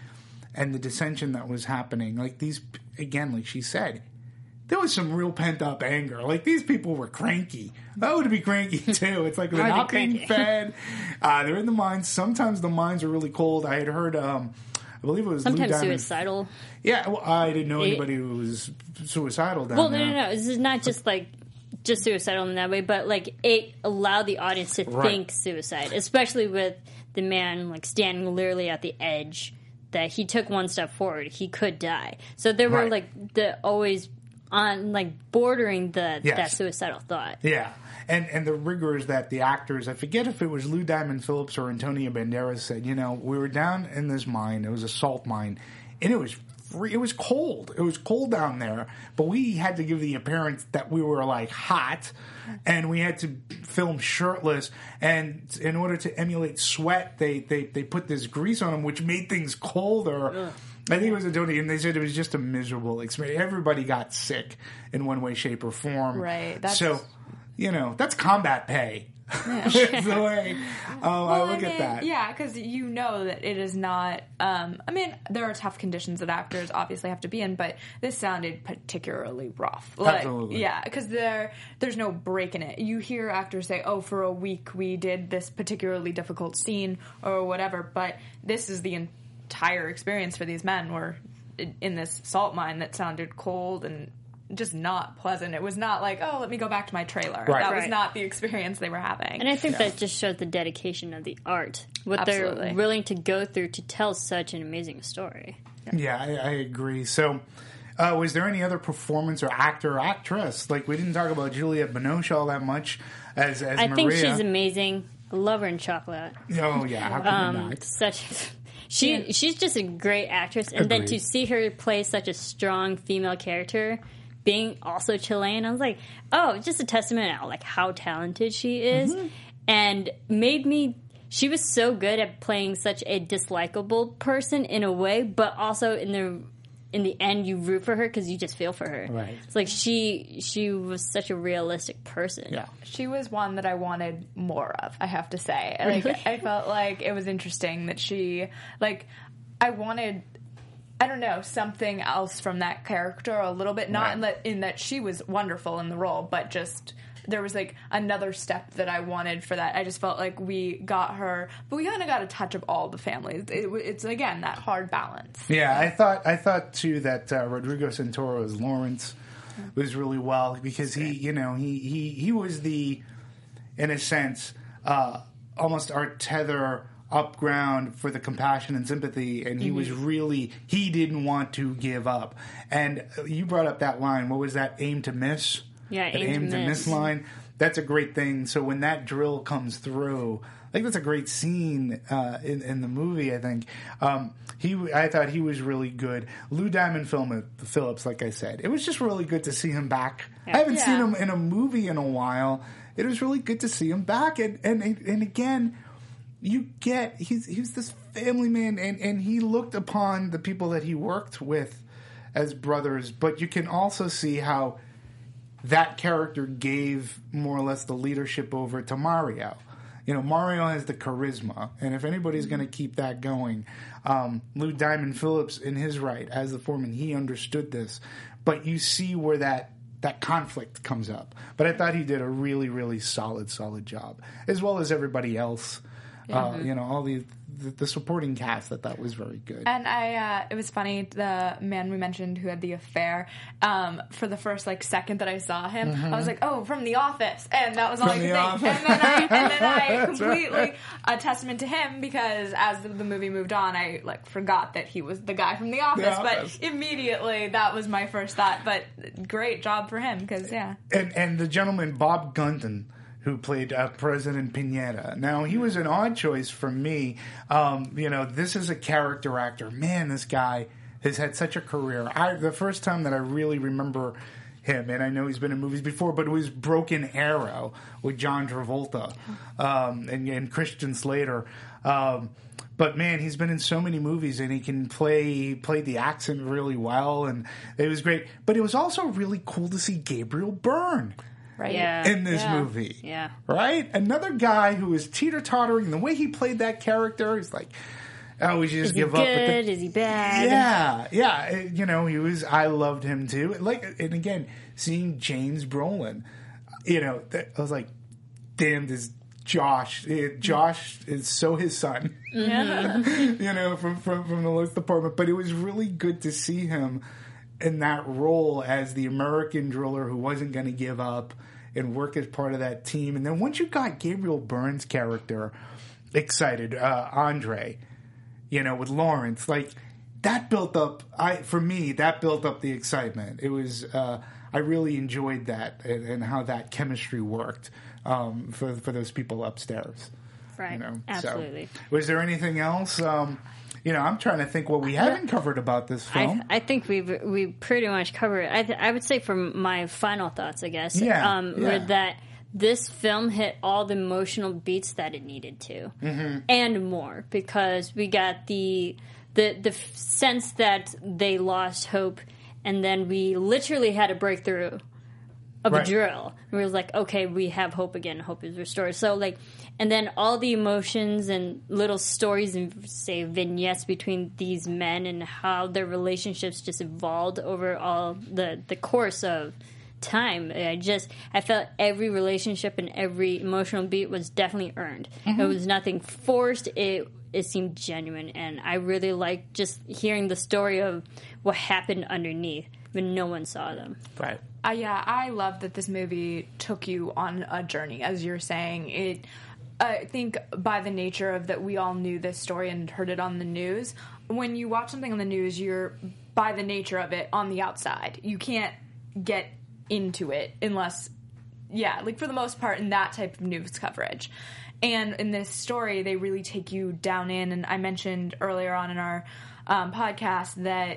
and the dissension that was happening. Like these, again, like she said, there was some real pent-up anger. Like, these people were cranky. I would be cranky, too. It's like they're not being fed. They're in the mines. Sometimes the mines are really cold. I had heard, I believe it was sometimes Lou Diamond. Suicidal. Yeah, well, I didn't know anybody who was suicidal down there. No. This is not just, like, just suicidal in that way, but, like, it allowed the audience to think suicide, especially with the man, like, standing literally at the edge, that he took one step forward, he could die. So there were, like, always on, like, bordering that suicidal thought. Yeah. And the rigors that the actors, I forget if it was Lou Diamond Phillips or Antonio Banderas, said, you know, we were down in this mine, it was a salt mine, and it was cold. It was cold down there, but we had to give the appearance that we were, like, hot, and we had to film shirtless, and in order to emulate sweat, they put this grease on them, which made things colder. Ugh. I think it was Antonio, and they said it was just a miserable experience. Everybody got sick in one way, shape, or form. Right. So, you know, that's combat pay. Yeah. That's the way I look at that. Yeah, because you know that it is not... I mean, there are tough conditions that actors obviously have to be in, but this sounded particularly rough. Like, absolutely. Yeah, because there's no break in it. You hear actors say, oh, for a week we did this particularly difficult scene or whatever, but this is the entire experience for these men were in this salt mine that sounded cold and just not pleasant. It was not like, oh, let me go back to my trailer. Right. That was not the experience they were having. And I think that just shows the dedication of the art, what they're willing to go through to tell such an amazing story. Yeah, I agree. So, was there any other performance or actor or actress? Like, we didn't talk about Juliette Binoche all that much as Maria. I think she's amazing. I love her in Chocolate. Oh, yeah. How can you not? She's just a great actress. And then to see her play such a strong female character, being also Chilean, I was like, oh, just a testament to like how talented she is. Mm-hmm. And she was so good at playing such a dislikable person in a way, but also in the end you root for her because you just feel for her. Right. It's like she was such a realistic person. Yeah. She was one that I wanted more of, I have to say. Really? Like, I felt like it was interesting that she, like, I wanted, I don't know, something else from that character a little bit. Not in that she was wonderful in the role, but just there was like another step that I wanted for that. I just felt like we got her, but we kind of got a touch of all the families. It's again that hard balance. Yeah, I thought too that Rodrigo Santoro's Lawrence was really well because he was the, in a sense, almost our tether up ground for the compassion and sympathy, and he was really, he didn't want to give up. And you brought up that line, what was that, aim to miss? Yeah, aim to miss line. That's a great thing. So when that drill comes through, like that's a great scene in the movie, I think. I thought he was really good. Lou Diamond Phillips, like I said. It was just really good to see him back. Yeah. I haven't seen him in a movie in a while. It was really good to see him back. And again, you get, he's this family man, and he looked upon the people that he worked with as brothers, but you can also see how that character gave more or less the leadership over to Mario. Mario has the charisma, and if anybody's going to keep that going, Lou Diamond Phillips, in his right as the foreman, he understood this. But you see where that conflict comes up. But I thought he did a really, really solid job, as well as everybody else. All the supporting cast, that was very good. And it was funny, the man we mentioned who had the affair, for the first second that I saw him, I was like, oh, from The Office, and that was all I could think. And then I completely a testament to him, because as the movie moved on, I forgot that he was the guy from The Office. But immediately that was my first thought. But great job for him, because and the gentleman Bob Gunton, who played President Piñera. Now, he was an odd choice for me. This is a character actor. Man, this guy has had such a career. The first time that I really remember him, and I know he's been in movies before, but it was Broken Arrow with John Travolta and Christian Slater. But man, he's been in so many movies, and he played the accent really well, and it was great. But it was also really cool to see Gabriel Byrne. Right. In this movie. Yeah. Right? Another guy who was teeter-tottering. The way he played that character, he's like, oh, we should just give up. Is he bad? Yeah. He was, I loved him too. And again, seeing James Brolin, I was like, damn, this Josh is so his son. Yeah. From the Looks Department. But it was really good to see him in that role as the American driller who wasn't going to give up and work as part of that team. And then once you got Gabriel Byrne's character excited, Andre, with Lawrence, that built up, that built up the excitement. It was, I really enjoyed that and how that chemistry worked for those people upstairs. Right. Absolutely. So, was there anything else? I'm trying to think what we haven't covered about this film. I think we pretty much covered it. I would say for my final thoughts, I guess, were that this film hit all the emotional beats that it needed to, and more, because we got the sense that they lost hope, and then we literally had a breakthrough of a drill. And we was like, okay, we have hope again. Hope is restored. So and then all the emotions and little stories and say vignettes between these men and how their relationships just evolved over all the course of time. I felt every relationship and every emotional beat was definitely earned. It was nothing forced. It seemed genuine, and I really liked just hearing the story of what happened underneath when no one saw them. Right. I love that this movie took you on a journey, as you're saying. I think by the nature of that, we all knew this story and heard it on the news. When you watch something on the news, you're, by the nature of it, on the outside. You can't get into it unless, for the most part, in that type of news coverage. And in this story, they really take you down in, and I mentioned earlier on in our podcast that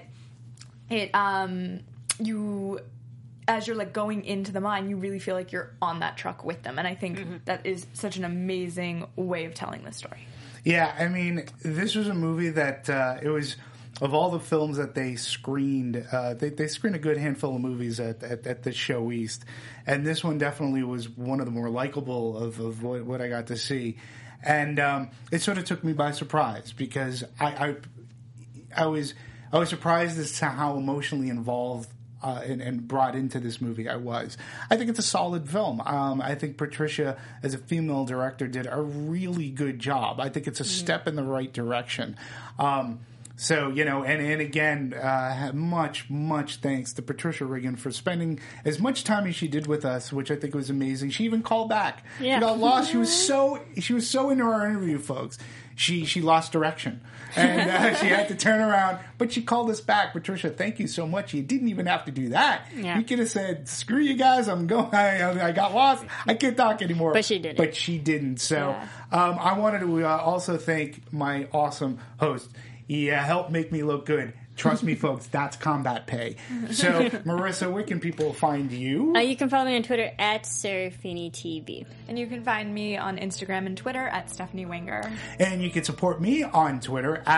as you're going into the mine, you really feel like you're on that truck with them. And I think that is such an amazing way of telling this story. Yeah, I mean, this was a movie that it was, of all the films that they screened, they screened a good handful of movies at the Show East. And this one definitely was one of the more likable of what I got to see. And it sort of took me by surprise, because I was surprised as to how emotionally involved and brought into this movie I think it's a solid film. I think Patricia, as a female director, did a really good job. I think it's a step in the right direction. So, and again, much thanks to Patricia Regan for spending as much time as she did with us, which I think was amazing. She even called back. Yeah. She got lost. She was so into our interview, folks. She lost direction, and she had to turn around. But she called us back. Patricia, thank you so much. You didn't even have to do that. Yeah. You could have said, "Screw you guys, I'm going. I got lost. I can't talk anymore." But she didn't. But she didn't. So I wanted to also thank my awesome host. He helped make me look good. Trust me, folks, that's combat pay. So, Marissa, where can people find you? You can follow me on Twitter at SeraphiniTV. And you can find me on Instagram and Twitter at Stephanie Wenger. And you can support me on Twitter at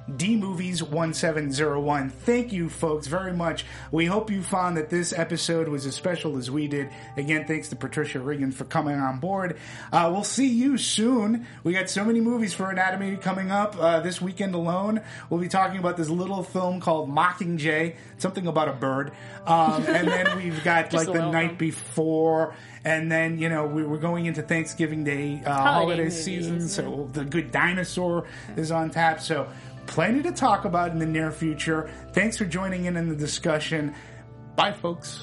DMovies1701. Thank you, folks, very much. We hope you found that this episode was as special as we did. Again, thanks to Patricia Regan for coming on board. We'll see you soon. We got so many movies for Anatomy coming up this weekend alone. We'll be talking about this little film called Mockingjay, something about a bird. And then we've got like The Night Before. And then, you know, we're going into Thanksgiving Day holiday season, so The Good Dinosaur is on tap. So plenty to talk about in the near future. Thanks for joining in the discussion. Bye, folks.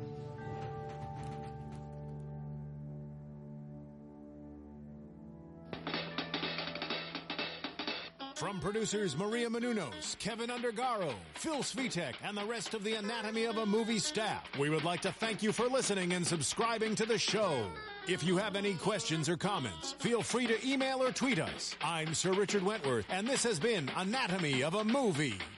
From producers Maria Menounos, Kevin Undergaro, Phil Svitek, and the rest of the Anatomy of a Movie staff, we would like to thank you for listening and subscribing to the show. If you have any questions or comments, feel free to email or tweet us. I'm Sir Richard Wentworth, and this has been Anatomy of a Movie.